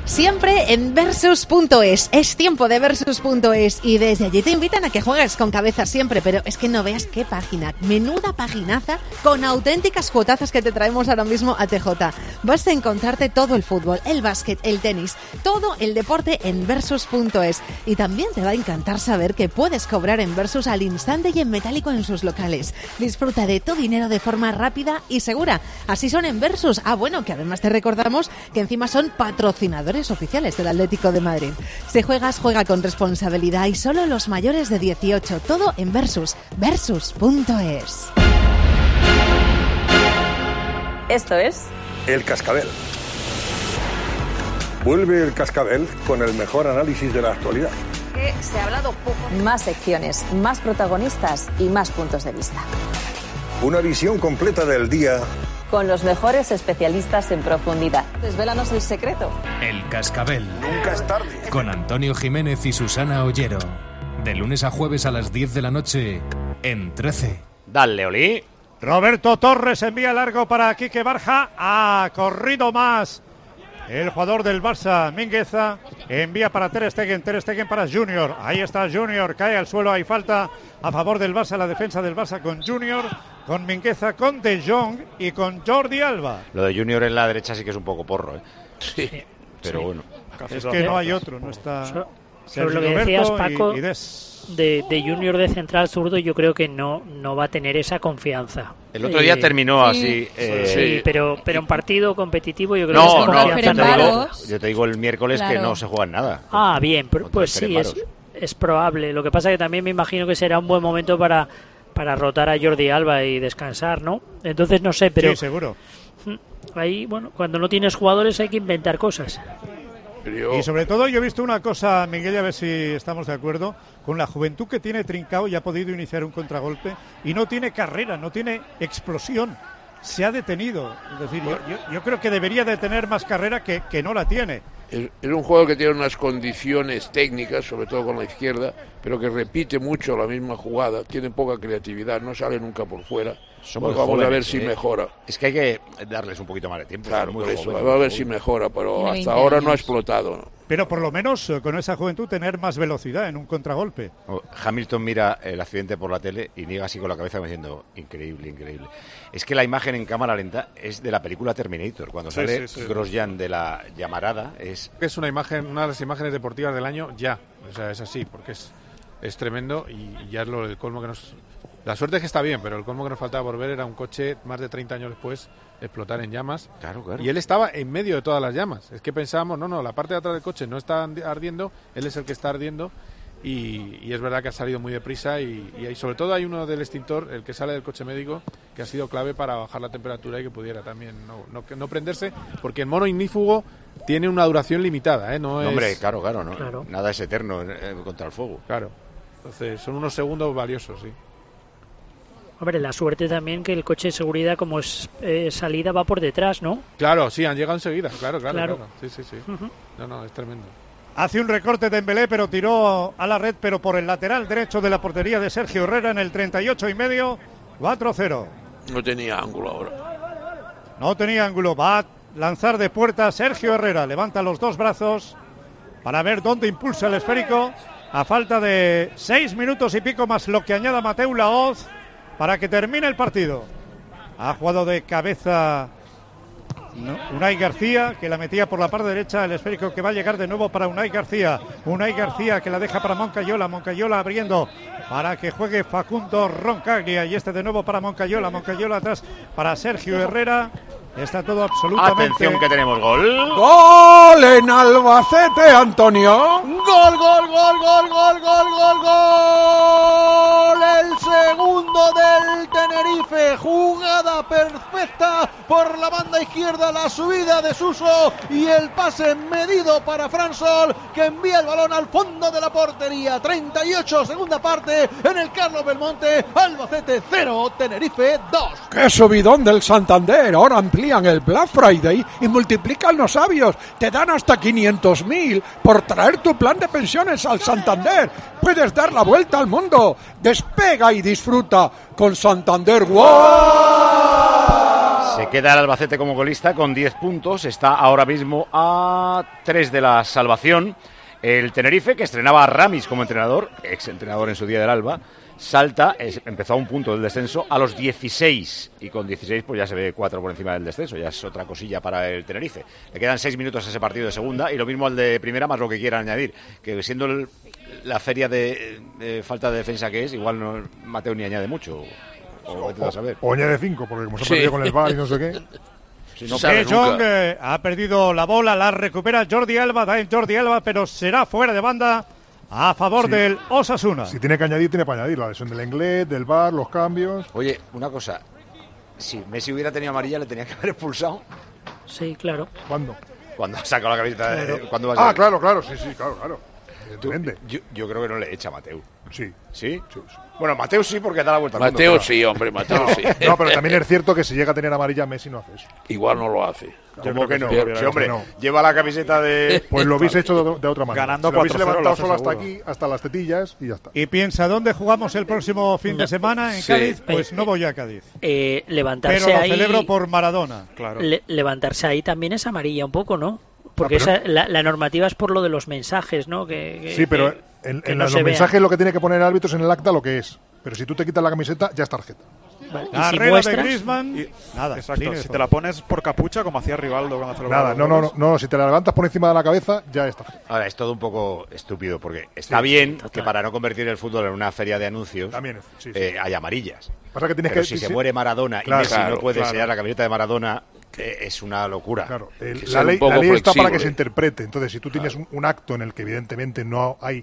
Siempre en Versus.es. Es tiempo de Versus.es y desde allí te invitan a que juegues con cabeza siempre, pero es que no veas qué página, menuda paginaza con auténticas cuotazas que te traemos ahora mismo a TJ. Vas a encontrarte todo el fútbol, el básquet, el tenis, todo el deporte en Versus.es y también te va a encantar saber que puedes cobrar en Versus al instante y en metálico en sus locales. Disfruta de tu dinero de forma rápida y segura. Así son en Versus. Bueno, que además te recordamos que encima son patrocinadores oficiales del Atlético de Madrid. Si juegas, juega con responsabilidad y solo los mayores de 18. Todo en Versus. Versus.es. Esto es El Cascabel. Vuelve El Cascabel con el mejor análisis de la actualidad. Se ha hablado poco. Más secciones, más protagonistas y más puntos de vista. Una visión completa del día. Con los mejores especialistas en profundidad. Desvélanos el secreto. El Cascabel. Nunca es tarde. Con Antonio Jiménez y Susana Ollero. De lunes a jueves a las 10 de la noche en 13. Dale, Oli. Roberto Torres envía largo para Quique Barja. Ha corrido más el jugador del Barça, Mingueza. Envía para Ter Stegen para Junior. Ahí está Junior, cae al suelo. Hay falta a favor del Barça, la defensa del Barça con Junior, con Mingueza, con De Jong y con Jordi Alba. Lo de Junior en la derecha sí que es un poco porro, ¿eh? Sí. Pero bueno. Es que no hay otro, no está. Sobre lo que decías, Paco, de Junior de central zurdo, yo creo que no va a tener esa confianza. El otro día terminó así. Sí, pero en partido competitivo yo creo que esa confianza no. Yo te digo el miércoles que no se juega nada. Ah, bien, pues sí, es probable. Lo que pasa es que también me imagino que será un buen momento para rotar a Jordi Alba y descansar, ¿no? Entonces no sé, pero... Sí, seguro. Ahí, bueno, cuando no tienes jugadores hay que inventar cosas. Y sobre todo yo he visto una cosa, Miguel, a ver si estamos de acuerdo, con la juventud que tiene Trincao y ha podido iniciar un contragolpe y no tiene carrera, no tiene explosión, se ha detenido. Es decir, yo creo que debería de tener más carrera que no la tiene. Es un jugador que tiene unas condiciones técnicas, sobre todo con la izquierda, pero que repite mucho la misma jugada, tiene poca creatividad, no sale nunca por fuera. Somos vamos jóvenes, a ver si mejora. Es que hay que darles un poquito más de tiempo. Claro, por eso, vamos a ver si mejora, pero hasta ahora no ha explotado, ¿no? Pero por lo menos con esa juventud tener más velocidad en un contragolpe. Hamilton mira el accidente por la tele y niega así con la cabeza diciendo increíble. Es que la imagen en cámara lenta es de la película Terminator, cuando sale Grosjean de la llamarada. Es una imagen, una de las imágenes deportivas del año ya. O sea, es así, porque es tremendo y ya es el colmo que nos... La suerte es que está bien, pero el colmo que nos faltaba por ver era un coche más de 30 años después explotar en llamas. Claro. Y él estaba en medio de todas las llamas. Es que pensábamos, no, la parte de atrás del coche no está ardiendo, él es el que está ardiendo y es verdad que ha salido muy deprisa y sobre todo hay uno del extintor, el que sale del coche médico, que ha sido clave para bajar la temperatura y que pudiera también no prenderse, porque el mono ignífugo tiene una duración limitada, ¿eh? Hombre, claro, no. Claro. Nada es eterno contra el fuego. Claro. Entonces son unos segundos valiosos, sí. Hombre, la suerte también que el coche de seguridad, como es salida, va por detrás, ¿no? Claro, sí, han llegado enseguida, claro. Sí. No, es tremendo. Hace un recorte de Dembélé, pero tiró a la red, pero por el lateral derecho de la portería de Sergio Herrera en el 38,5, 4-0. No tenía ángulo ahora. No tenía ángulo, va a lanzar de puerta Sergio Herrera, levanta los dos brazos para ver dónde impulsa el esférico, a falta de 6 minutos y pico más lo que añada Mateu Laoz, para que termine el partido. Ha jugado de cabeza Unai García, que la metía por la parte derecha, el esférico que va a llegar de nuevo para Unai García que la deja para Moncayola abriendo para que juegue Facundo Roncaglia, y de nuevo para Moncayola atrás para Sergio Herrera. Está todo absolutamente... Atención que tenemos gol. ¡Gol en Albacete, Antonio! ¡Gol! El segundo del Tenerife. Jugada perfecta por la banda izquierda, la subida de Suso y el pase medido para Fransol, que envía el balón al fondo de la portería. 38, segunda parte en el Carlos Belmonte. Albacete 0, Tenerife 2. ¡Qué subidón del Santander! Ahora amplían el Black Friday y multiplican los sabios. Te dan hasta 500.000 por traer tu plan de pensiones al Santander. Puedes dar la vuelta al mundo. Despega y disfruta con Santander. ¡Wow! Se queda el Albacete como colista con 10 puntos. Está ahora mismo a 3 de la salvación. El Tenerife, que estrenaba a Ramis como entrenador, exentrenador en su día del Alba, salta, empezó a un punto del descenso, a los 16. Y con 16 pues ya se ve 4 por encima del descenso. Ya es otra cosilla para el Tenerife. Le quedan 6 minutos a ese partido de segunda. Y lo mismo al de primera, más lo que quieran añadir. Que siendo la feria de falta de defensa que es, igual no, Mateu ni añade mucho. O añade 5, porque como se ha perdido con el VAR y no sé qué. De Jong ha perdido la bola, la recupera Jordi Alba, pero será fuera de banda a favor del Osasuna. Si tiene que añadir, tiene para añadir la lesión del inglés, del VAR, los cambios. Oye, una cosa, si Messi hubiera tenido amarilla, le tenía que haber expulsado. Sí, claro. ¿Cuándo? Cuando ha sacado la camiseta de... Claro, sí, claro. Yo creo que no le echa a Mateu. Sí. ¿Sí? Sí. Bueno, Mateu sí, porque da la vuelta al mundo. Mateu sí, hombre, Mateu sí. No, pero también es cierto que si llega a tener amarilla, Messi no hace eso. Igual no lo hace. ¿Cómo que no? Sí, hombre, no. Lleva la camiseta de... Pues lo habéis hecho de otra manera. Ganando 4-0. Lo habéis levantado solo hasta aquí, hasta las tetillas y ya está. Y piensa, ¿dónde jugamos el próximo fin de semana? ¿En Cádiz? Pues no voy a Cádiz. Levantarse pero lo ahí... celebro por Maradona, claro. Levantarse ahí también es amarilla un poco, ¿no? Porque la normativa es por lo de los mensajes, ¿no? Sí, pero en los mensajes lo que tiene que poner el árbitro es en el acta lo que es. Pero si tú te quitas la camiseta, ya es tarjeta. Vale. La regla de Griezmann... Nada, exacto. Si te la pones por capucha, como hacía Rivaldo cuando celebraba... Nada, no, si te la levantas por encima de la cabeza, ya es tarjeta. Ahora, es todo un poco estúpido, porque está bien que para no convertir el fútbol en una feria de anuncios hay amarillas. Pasa que tienes pero si se muere Maradona y Messi no puede enseñar la camiseta de Maradona... es una locura. Claro, la ley está para que se interprete. Entonces, si tú tienes un acto en el que evidentemente no hay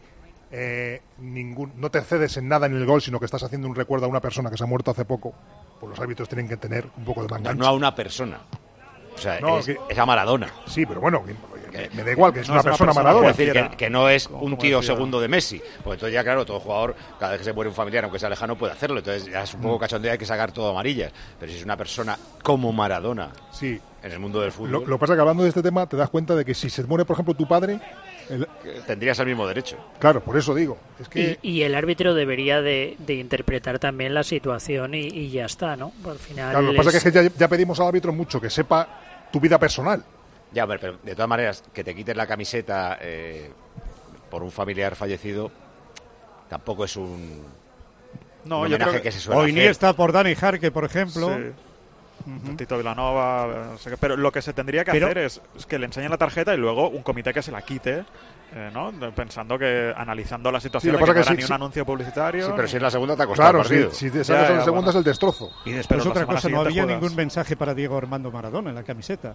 no te cedes en nada en el gol, sino que estás haciendo un recuerdo a una persona que se ha muerto hace poco, pues los árbitros tienen que tener un poco de mangancha. No a una persona. O sea, es a Maradona. Sí, pero bueno, me da igual que es una persona Maradona. Es decir, que no es un tío segundo de Messi. Pues entonces ya, claro, todo jugador, cada vez que se muere un familiar, aunque sea lejano, puede hacerlo. Entonces ya es un poco cachondeo, hay que sacar todo amarillas. Pero si es una persona como Maradona en el mundo del fútbol... Lo que pasa es que hablando de este tema te das cuenta de que si se muere, por ejemplo, tu padre... Tendrías el mismo derecho. Claro, por eso digo. Es que... y el árbitro debería de interpretar también la situación y ya está, ¿no? Al final claro, lo que pasa es que ya pedimos al árbitro mucho, que sepa tu vida personal. Ya, pero de todas maneras, que te quites la camiseta por un familiar fallecido tampoco es un homenaje que se suele hacer. Hoy ni está por Dani Jarque, por ejemplo. Sí. Tito Vilanova, no sé qué, pero lo que se tendría que hacer es que le enseñen la tarjeta y luego un comité que se la quite, ¿no? Pensando que, analizando la situación, que no era ni un anuncio publicitario. Sí, pero si en la segunda te ha costado el partido. Si te sacas en la segunda es el destrozo. Y después otra cosa, no había ningún mensaje para Diego Armando Maradona en la camiseta.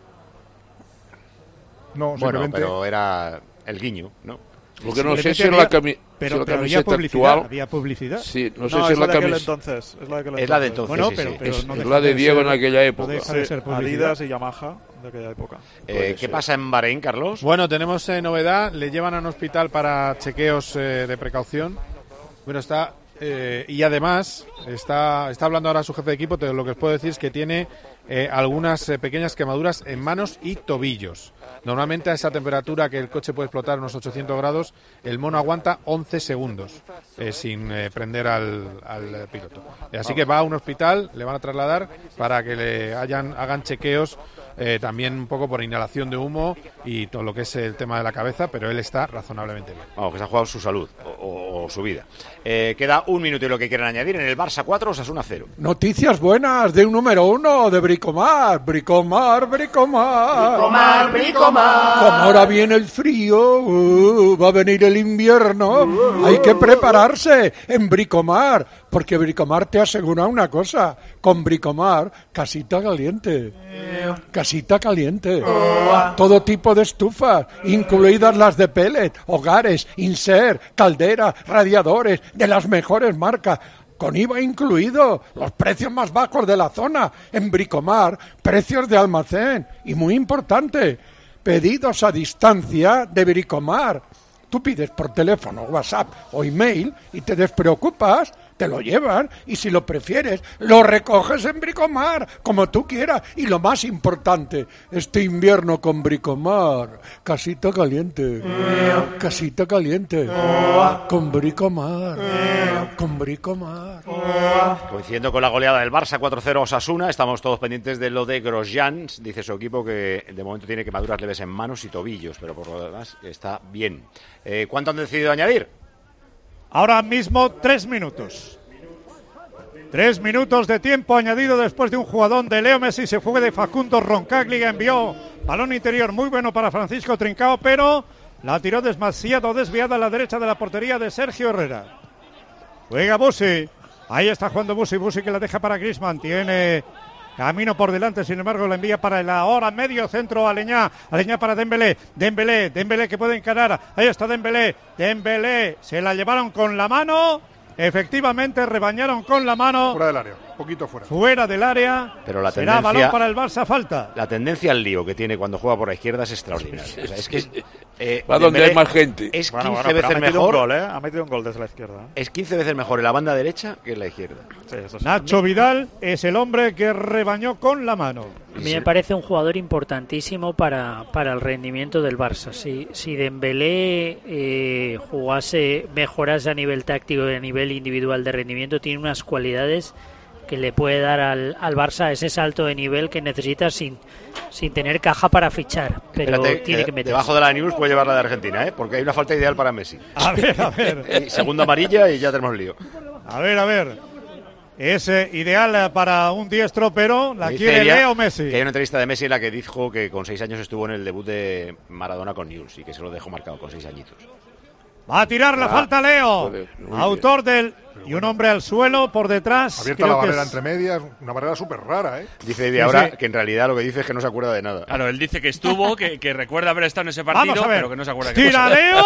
No, bueno, pero era el guiño, ¿no? Lo que no sé si la pero camiseta actual... ¿Había publicidad? Sí, no sé si es la camiseta... entonces. Es la de entonces, bueno, sí, pero sí. no es la de Diego en aquella época. Adidas y Yamaha de aquella época. ¿Qué pasa en Bahrein, Carlos? Bueno, tenemos novedad. Le llevan a un hospital para chequeos de precaución. Bueno, está... y además está hablando ahora su jefe de equipo. Lo que os puedo decir es que tiene algunas pequeñas quemaduras en manos y tobillos. Normalmente a esa temperatura que el coche puede explotar unos 800 grados, el mono aguanta 11 segundos sin prender al piloto. Así que va a un hospital, le van a trasladar para que le hagan chequeos también un poco por inhalación de humo y todo lo que es el tema de la cabeza, pero él está razonablemente bien. Vamos, que se ha jugado su salud o su vida. Queda un minuto y lo que quieran añadir. En el Barça 4, Osasuna 0. Noticias buenas de un número 1 de Bricomar. Bricomar. Como ahora viene el frío, va a venir el invierno, hay que prepararse en Bricomar, porque Bricomar te asegura una cosa, con Bricomar, casita caliente, todo tipo de estufas, incluidas las de pellet, hogares, insert, caldera, radiadores, de las mejores marcas, con IVA incluido, los precios más bajos de la zona, en Bricomar, precios de almacén, y muy importante, pedidos a distancia de Bricomar. Tú pides por teléfono, WhatsApp o email y te despreocupas te lo llevas y si lo prefieres, lo recoges en Bricomar, como tú quieras. Y lo más importante, este invierno con Bricomar, casita caliente, casita caliente, con Bricomar, con Bricomar. Coincidiendo con la goleada del Barça 4-0 Osasuna, estamos todos pendientes de lo de Grosjean. Dice su equipo que de momento tiene quemaduras leves en manos y tobillos, pero por lo demás está bien. ¿Cuánto han decidido añadir? Ahora mismo 3 minutos. 3 minutos de tiempo añadido después de un jugadón de Leo Messi. Se fue de Facundo Roncaglia, envió balón interior muy bueno para Francisco Trincao, pero la tiró demasiado desviada a la derecha de la portería de Sergio Herrera. Juega Busi. Ahí está jugando Busi que la deja para Griezmann. Tiene camino por delante, sin embargo la envía para el ahora medio centro a Aleñá para Dembélé que puede encarar. Ahí está Dembélé, se la llevaron con la mano. Efectivamente, rebañaron con la mano. Fuera del área, poquito fuera. Fuera del área. Pero la será balón para el Barça, falta. La tendencia al lío que tiene cuando juega por la izquierda es extraordinaria. O sea, es que va donde hay más gente. Es 15 veces mejor. Ha metido un gol desde la izquierda. Es 15 veces mejor en la banda derecha que en la izquierda. Sí, eso sí. Nacho Vidal es el hombre que rebañó con la mano. A mí me parece un jugador importantísimo para el rendimiento del Barça. Si Dembélé mejorase a nivel táctico y a nivel individual de rendimiento, tiene unas cualidades que le puede dar al Barça ese salto de nivel que necesita sin tener caja para fichar. Pero espérate, tiene que meterse. Debajo de la news puede llevarla de Argentina, porque hay una falta ideal para Messi. A ver. Y segunda amarilla y ya tenemos lío. A ver. Es ideal para un diestro, pero la quiere Leo Messi. Que hay una entrevista de Messi en la que dijo que con 6 años estuvo en el debut de Maradona con Newell's y que se lo dejó marcado con 6 añitos. Va a tirar la falta Leo. Joder, autor del... Y un hombre al suelo por detrás. Abierta la barrera entre medias, una barrera súper rara, Dice de ahora que en realidad lo que dice es que no se acuerda de nada. Claro, él dice que estuvo, que recuerda haber estado en ese partido, pero que no se acuerda. Tira Leo,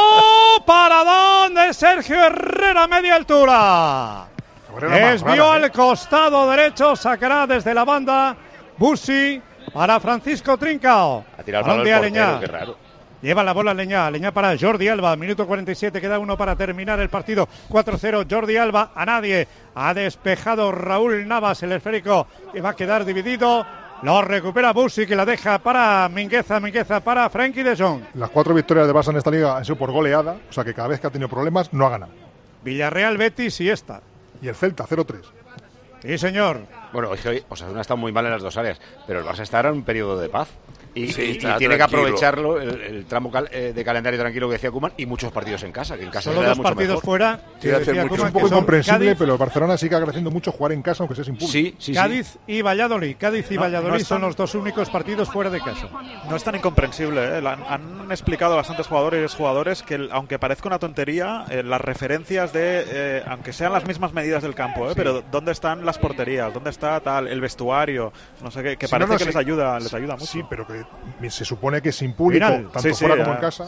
paradón de Sergio Herrera, media altura. Desvió al costado derecho, sacará desde la banda Busi para Francisco Trincao. Ha tirado el balón al portero, qué raro. Lleva la bola Aleñá para Jordi Alba, minuto 47, queda 1 para terminar el partido. 4-0, Jordi Alba a nadie. Ha despejado Raúl Navas, el esférico que va a quedar dividido. Lo recupera Busi, que la deja para Mingueza para Frenkie de Jong. Las 4 victorias de Barça en esta liga han sido por goleada, o sea que cada vez que ha tenido problemas no ha ganado. Villarreal, Betis y esta. Y el Celta, 0-3. Sí, señor. Bueno, es que hoy Osasuna está muy mal en las dos áreas, pero el Barça está ahora en un periodo de paz. Y tiene que aprovecharlo el tramo de calendario tranquilo que decía Koeman y muchos partidos en casa, que en casa solo se le da 2 mucho partidos mejor. fuera. Es un poco incomprensible, pero el Barcelona sigue agradeciendo mucho jugar en casa, aunque sea sin público. Sí. Cádiz y Valladolid. Son los 2 únicos partidos fuera de casa. No es tan incomprensible. Han explicado bastantes jugadores que, aunque parezca una tontería, las referencias de, aunque sean las mismas medidas del campo, pero ¿dónde están las porterías? ¿Dónde está el vestuario? No sé qué, que parece que les ayuda mucho. Sí, pero que se supone que sin público, tanto fuera como en casa.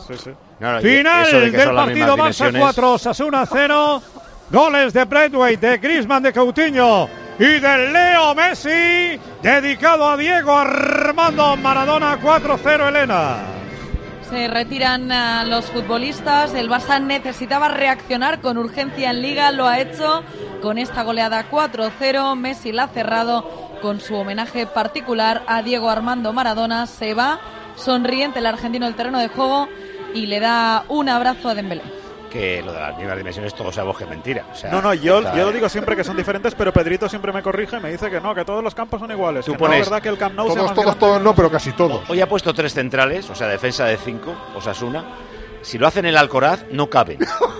Final del partido, Barça 4, Osasuna 0. Goles de Braithwaite, de Griezmann, de Coutinho y de Leo Messi, dedicado a Diego Armando Maradona. 4-0, Elena. Se retiran los futbolistas. El Barça necesitaba reaccionar con urgencia en Liga. Lo ha hecho con esta goleada 4-0. Messi la ha cerrado con su homenaje particular a Diego Armando Maradona. Se va sonriente el argentino del terreno de juego y le da un abrazo a Dembélé. Que lo de las mismas dimensiones todos sabemos que es mentira. O sea, yo lo digo siempre que son diferentes, pero Pedrito siempre me corrige y me dice que no, que todos los campos son iguales. Tú que pones, no es verdad que el Camp Nou todos no, pero casi todos. Hoy ha puesto 3 centrales, o sea, defensa de 5, Osasuna. Si lo hacen en el Alcoraz, no caben.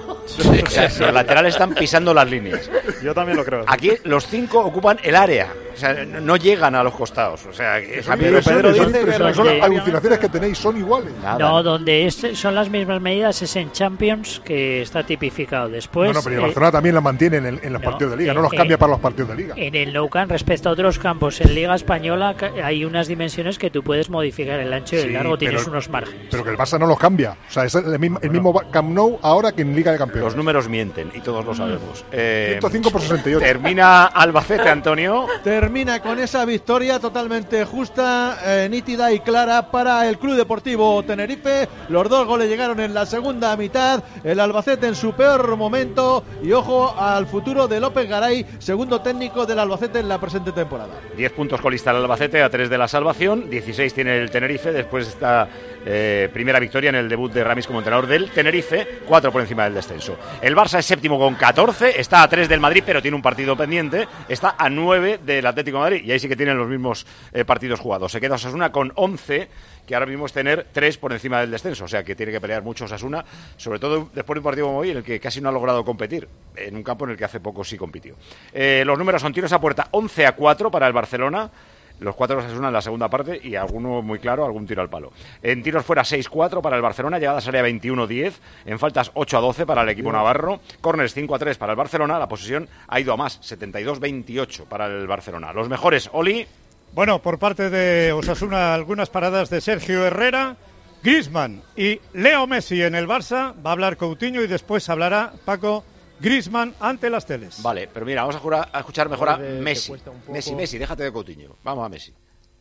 O sea, los laterales están pisando las líneas. Yo también lo creo. Aquí los 5 ocupan el área. O sea, no llegan a los costados. O sea, Pedro dice que son alucinaciones que tenéis, son iguales. No, donde son las mismas medidas es en Champions, que está tipificado después. No, pero el Barcelona también las mantiene en los partidos de Liga, no los cambia para los partidos de Liga. En el Nou Camp, respecto a otros campos, en Liga Española hay unas dimensiones que tú puedes modificar, el ancho y el largo, tienes unos márgenes. Pero que el Barça no los cambia. O sea, es el mismo Camp Nou ahora que en Liga de Campeones. Los números mienten y todos lo sabemos. 105 por 68. Termina Albacete, Antonio. termina con esa victoria totalmente justa, nítida y clara para el Club Deportivo Tenerife. Los 2 goles llegaron en la segunda mitad, el Albacete en su peor momento, y ojo al futuro de López Garay, segundo técnico del Albacete en la presente temporada. 10 puntos colista el Albacete, a 3 de la salvación, 16 tiene el Tenerife, después de esta primera victoria en el debut de Ramis como entrenador del Tenerife, 4 por encima del descenso. El Barça es séptimo con 14, está a 3 del Madrid, pero tiene un partido pendiente, está a 9 del Atlético de Madrid, y ahí sí que tienen los mismos partidos jugados. Se queda Osasuna con 11, que ahora mismo es tener 3 por encima del descenso, o sea que tiene que pelear mucho Osasuna, sobre todo después de un partido como hoy en el que casi no ha logrado competir, en un campo en el que hace poco sí compitió. Los números son tiros a puerta 11-4 para el Barcelona, los 4 de Osasuna en la segunda parte y alguno muy claro, algún tiro al palo. En tiros fuera 6-4 para el Barcelona, llegadas área 21-10, en faltas 8-12 para el equipo navarro, corners 5-3 para el Barcelona, la posesión ha ido a más, 72-28 para el Barcelona. Los mejores, Oli. Bueno, por parte de Osasuna, algunas paradas de Sergio Herrera, Griezmann y Leo Messi en el Barça. Va a hablar Coutinho y después hablará Paco Griezmann ante las teles. Vale, pero mira, vamos a escuchar mejor a Messi. Messi, déjate de Coutinho. Vamos a Messi.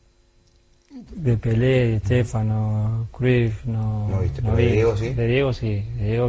De Pelé, de Stefano, Cruyff, no vi. ¿De Diego sí? De Diego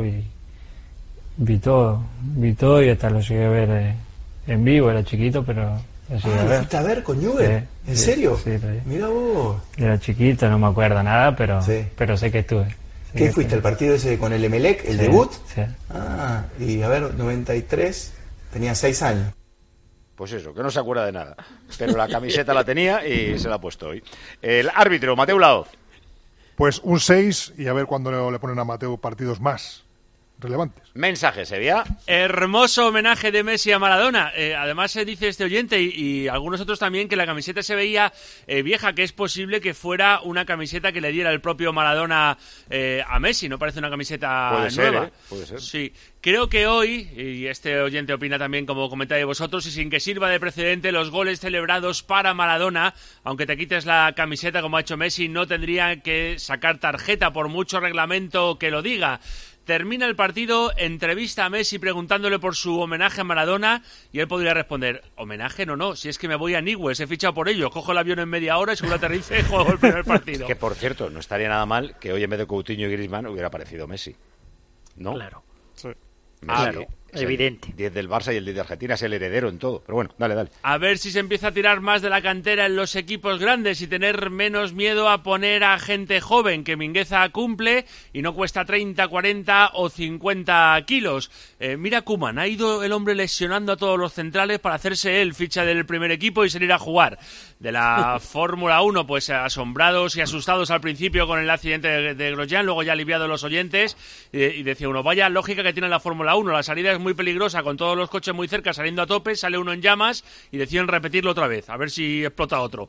vi todo y hasta lo llegué a ver en vivo, era chiquito, pero lo llegué a ver. ¿Fuiste a ver con Juve? ¿En serio? Sí. Mirá vos. Era chiquito, no me acuerdo nada, pero sé que estuve. ¿Qué fuiste? ¿El partido ese con el Emelec, el debut? Sí. Y a ver, 93, tenía 6 años. Pues eso, que no se acuerda de nada. Pero la camiseta la tenía y se la ha puesto hoy. El árbitro, Mateu Laoz. Pues un 6 y a ver cuándo le ponen a Mateu partidos más relevantes. Mensaje, Sevilla. Hermoso homenaje de Messi a Maradona. Además se dice este oyente y algunos otros también que la camiseta se veía vieja, que es posible que fuera una camiseta que le diera el propio Maradona a Messi. No parece una camiseta nueva. Puede ser. Sí. Creo que hoy, y este oyente opina también como comentáis vosotros, y sin que sirva de precedente, los goles celebrados para Maradona, aunque te quites la camiseta como ha hecho Messi, no tendría que sacar tarjeta por mucho reglamento que lo diga. Termina el partido, entrevista a Messi preguntándole por su homenaje a Maradona y él podría responder, homenaje no, si es que me voy a Newell's, he fichado por ello, cojo el avión en media hora y seguro aterrice y juego el primer partido. Que por cierto, no estaría nada mal que hoy en vez de Coutinho y Griezmann hubiera aparecido Messi, ¿no? Claro. Sí. Messi, claro, evidente. 10 del Barça y el 10 de Argentina, es el heredero en todo. Pero bueno, dale. A ver si se empieza a tirar más de la cantera en los equipos grandes y tener menos miedo a poner a gente joven que Mingueza cumple y no cuesta 30, 40 o 50 kilos. Mira Koeman, ha ido el hombre lesionando a todos los centrales para hacerse él ficha del primer equipo y salir a jugar. De la Fórmula 1, pues asombrados y asustados al principio con el accidente de Grosjean, luego ya aliviados los oyentes, y decía uno, vaya lógica que tiene la Fórmula 1, la salida es muy peligrosa con todos los coches muy cerca saliendo a tope, sale uno en llamas y deciden repetirlo otra vez, a ver si explota otro.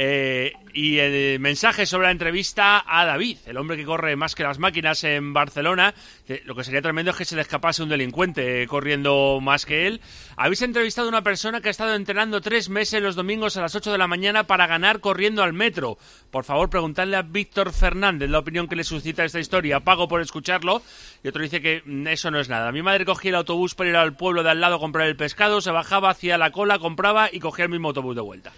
Y el mensaje sobre la entrevista a David, el hombre que corre más que las máquinas en Barcelona, que lo que sería tremendo es que se le escapase un delincuente corriendo más que él. Habéis entrevistado a una persona que ha estado entrenando 3 meses los domingos a las 8 de la mañana para ganar corriendo al metro. Por favor, preguntadle a Víctor Fernández la opinión que le suscita esta historia. Pago por escucharlo. Y otro dice que eso no es nada. Mi madre cogía el autobús para ir al pueblo de al lado a comprar el pescado, se bajaba, hacía la cola, compraba y cogía el mismo autobús de vuelta.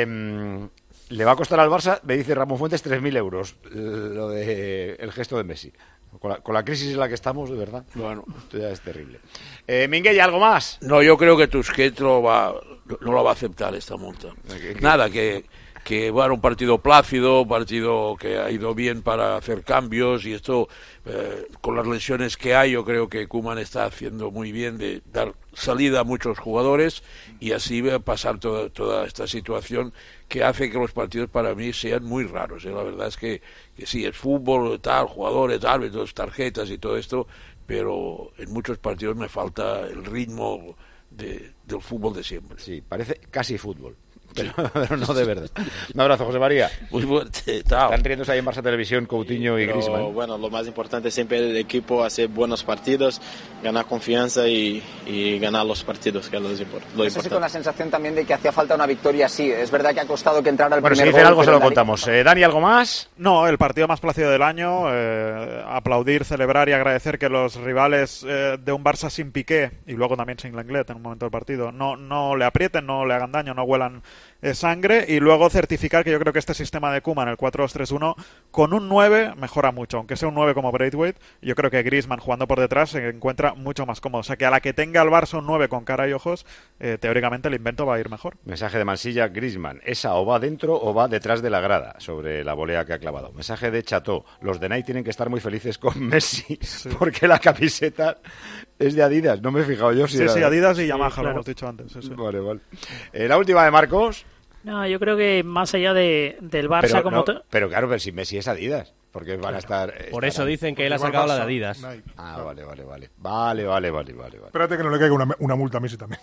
Le va a costar al Barça, me dice Ramón Fuentes, 3.000 euros lo de el gesto de Messi. Con la crisis en la que estamos, de verdad. Bueno, esto ya es terrible. Minguella, ¿algo más? No, yo creo que Tusquets no lo va a aceptar esta multa. Nada, que va a un partido plácido, partido que ha ido bien para hacer cambios y esto, con las lesiones que hay, yo creo que Koeman está haciendo muy bien de dar salida a muchos jugadores y así pasar toda esta situación que hace que los partidos para mí sean muy raros. La verdad es que sí, es fútbol, tal, jugadores, árbitros, tarjetas y todo esto, pero en muchos partidos me falta el ritmo del fútbol de siempre. Sí, parece casi fútbol. Pero no de verdad. Un abrazo, José María. Muy fuerte, chao. Están riéndose ahí en Barça Televisión Coutinho y Griezmann. Bueno, lo más importante siempre el equipo, hacer buenos partidos, ganar confianza y ganar los partidos, que es lo importante. Sí, con la sensación también de que hacía falta una victoria así. Es verdad que ha costado que entrara el primer gol. Bueno, si dicen algo se lo contamos. Dani, ¿algo más? No, el partido más plácido del año. Aplaudir, celebrar y agradecer que los rivales de un Barça sin Piqué y luego también sin Lenglet en un momento del partido no le aprieten, no le hagan daño, no huelan sangre, y luego certificar que yo creo que este sistema de Koeman, el 4-2-3-1, con un 9 mejora mucho, aunque sea un 9 como Braithwaite. Yo creo que Griezmann jugando por detrás se encuentra mucho más cómodo. O sea que a la que tenga el Barça un 9 con cara y ojos, teóricamente el invento va a ir mejor. Mensaje de Mansilla, Griezmann, esa o va dentro o va detrás de la grada, sobre la volea que ha clavado. Mensaje de Chateau, los de Nike tienen que estar muy felices con Messi, porque la camiseta es de Adidas, no me he fijado yo si sí, era... Adidas y Yamaha, claro. lo hemos dicho antes. Sí. Vale. La última de Marcos. No, yo creo que más allá del Barça pero claro, pero si Messi es Adidas, porque van a estar... Por eso dicen que él ha sacado la de Adidas. Vale. Espérate que no le caiga una multa a Messi también.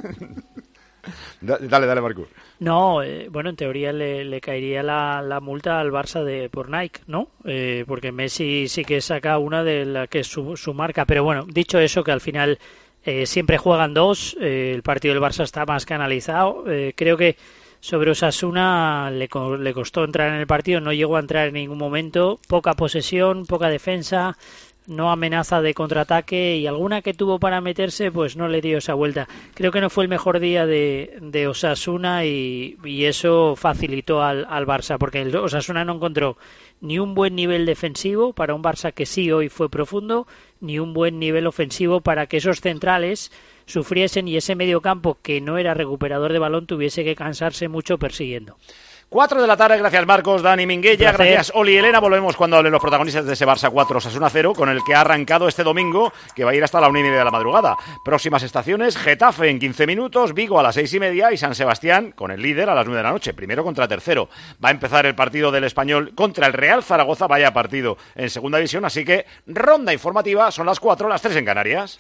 Dale, Marcos. No, bueno, en teoría le caería la multa al Barça por Nike, ¿no? Porque Messi sí que saca una de la que es su marca. Pero bueno, dicho eso, que al final siempre juegan dos, el partido del Barça está más canalizado. Creo que sobre Osasuna le costó entrar en el partido, no llegó a entrar en ningún momento. Poca posesión, poca defensa, no amenaza de contraataque, y alguna que tuvo para meterse pues no le dio esa vuelta. Creo que no fue el mejor día de Osasuna y eso facilitó al Barça, porque el Osasuna no encontró ni un buen nivel defensivo para un Barça que sí hoy fue profundo, ni un buen nivel ofensivo para que esos centrales sufriesen y ese mediocampo que no era recuperador de balón tuviese que cansarse mucho persiguiendo. 4 de la tarde, gracias Marcos, Dani Minguella, gracias Oli y Elena. Volvemos cuando hablen los protagonistas de ese Barça 4, Osasuna 0, con el que ha arrancado este domingo, que va a ir hasta la 1:30 de la madrugada. Próximas estaciones, Getafe en 15 minutos, Vigo a las 6:30 y San Sebastián con el líder a las 9 de la noche, primero contra tercero. Va a empezar el partido del Español contra el Real Zaragoza, vaya partido en segunda división, así que ronda informativa, son las 4, las 3 en Canarias.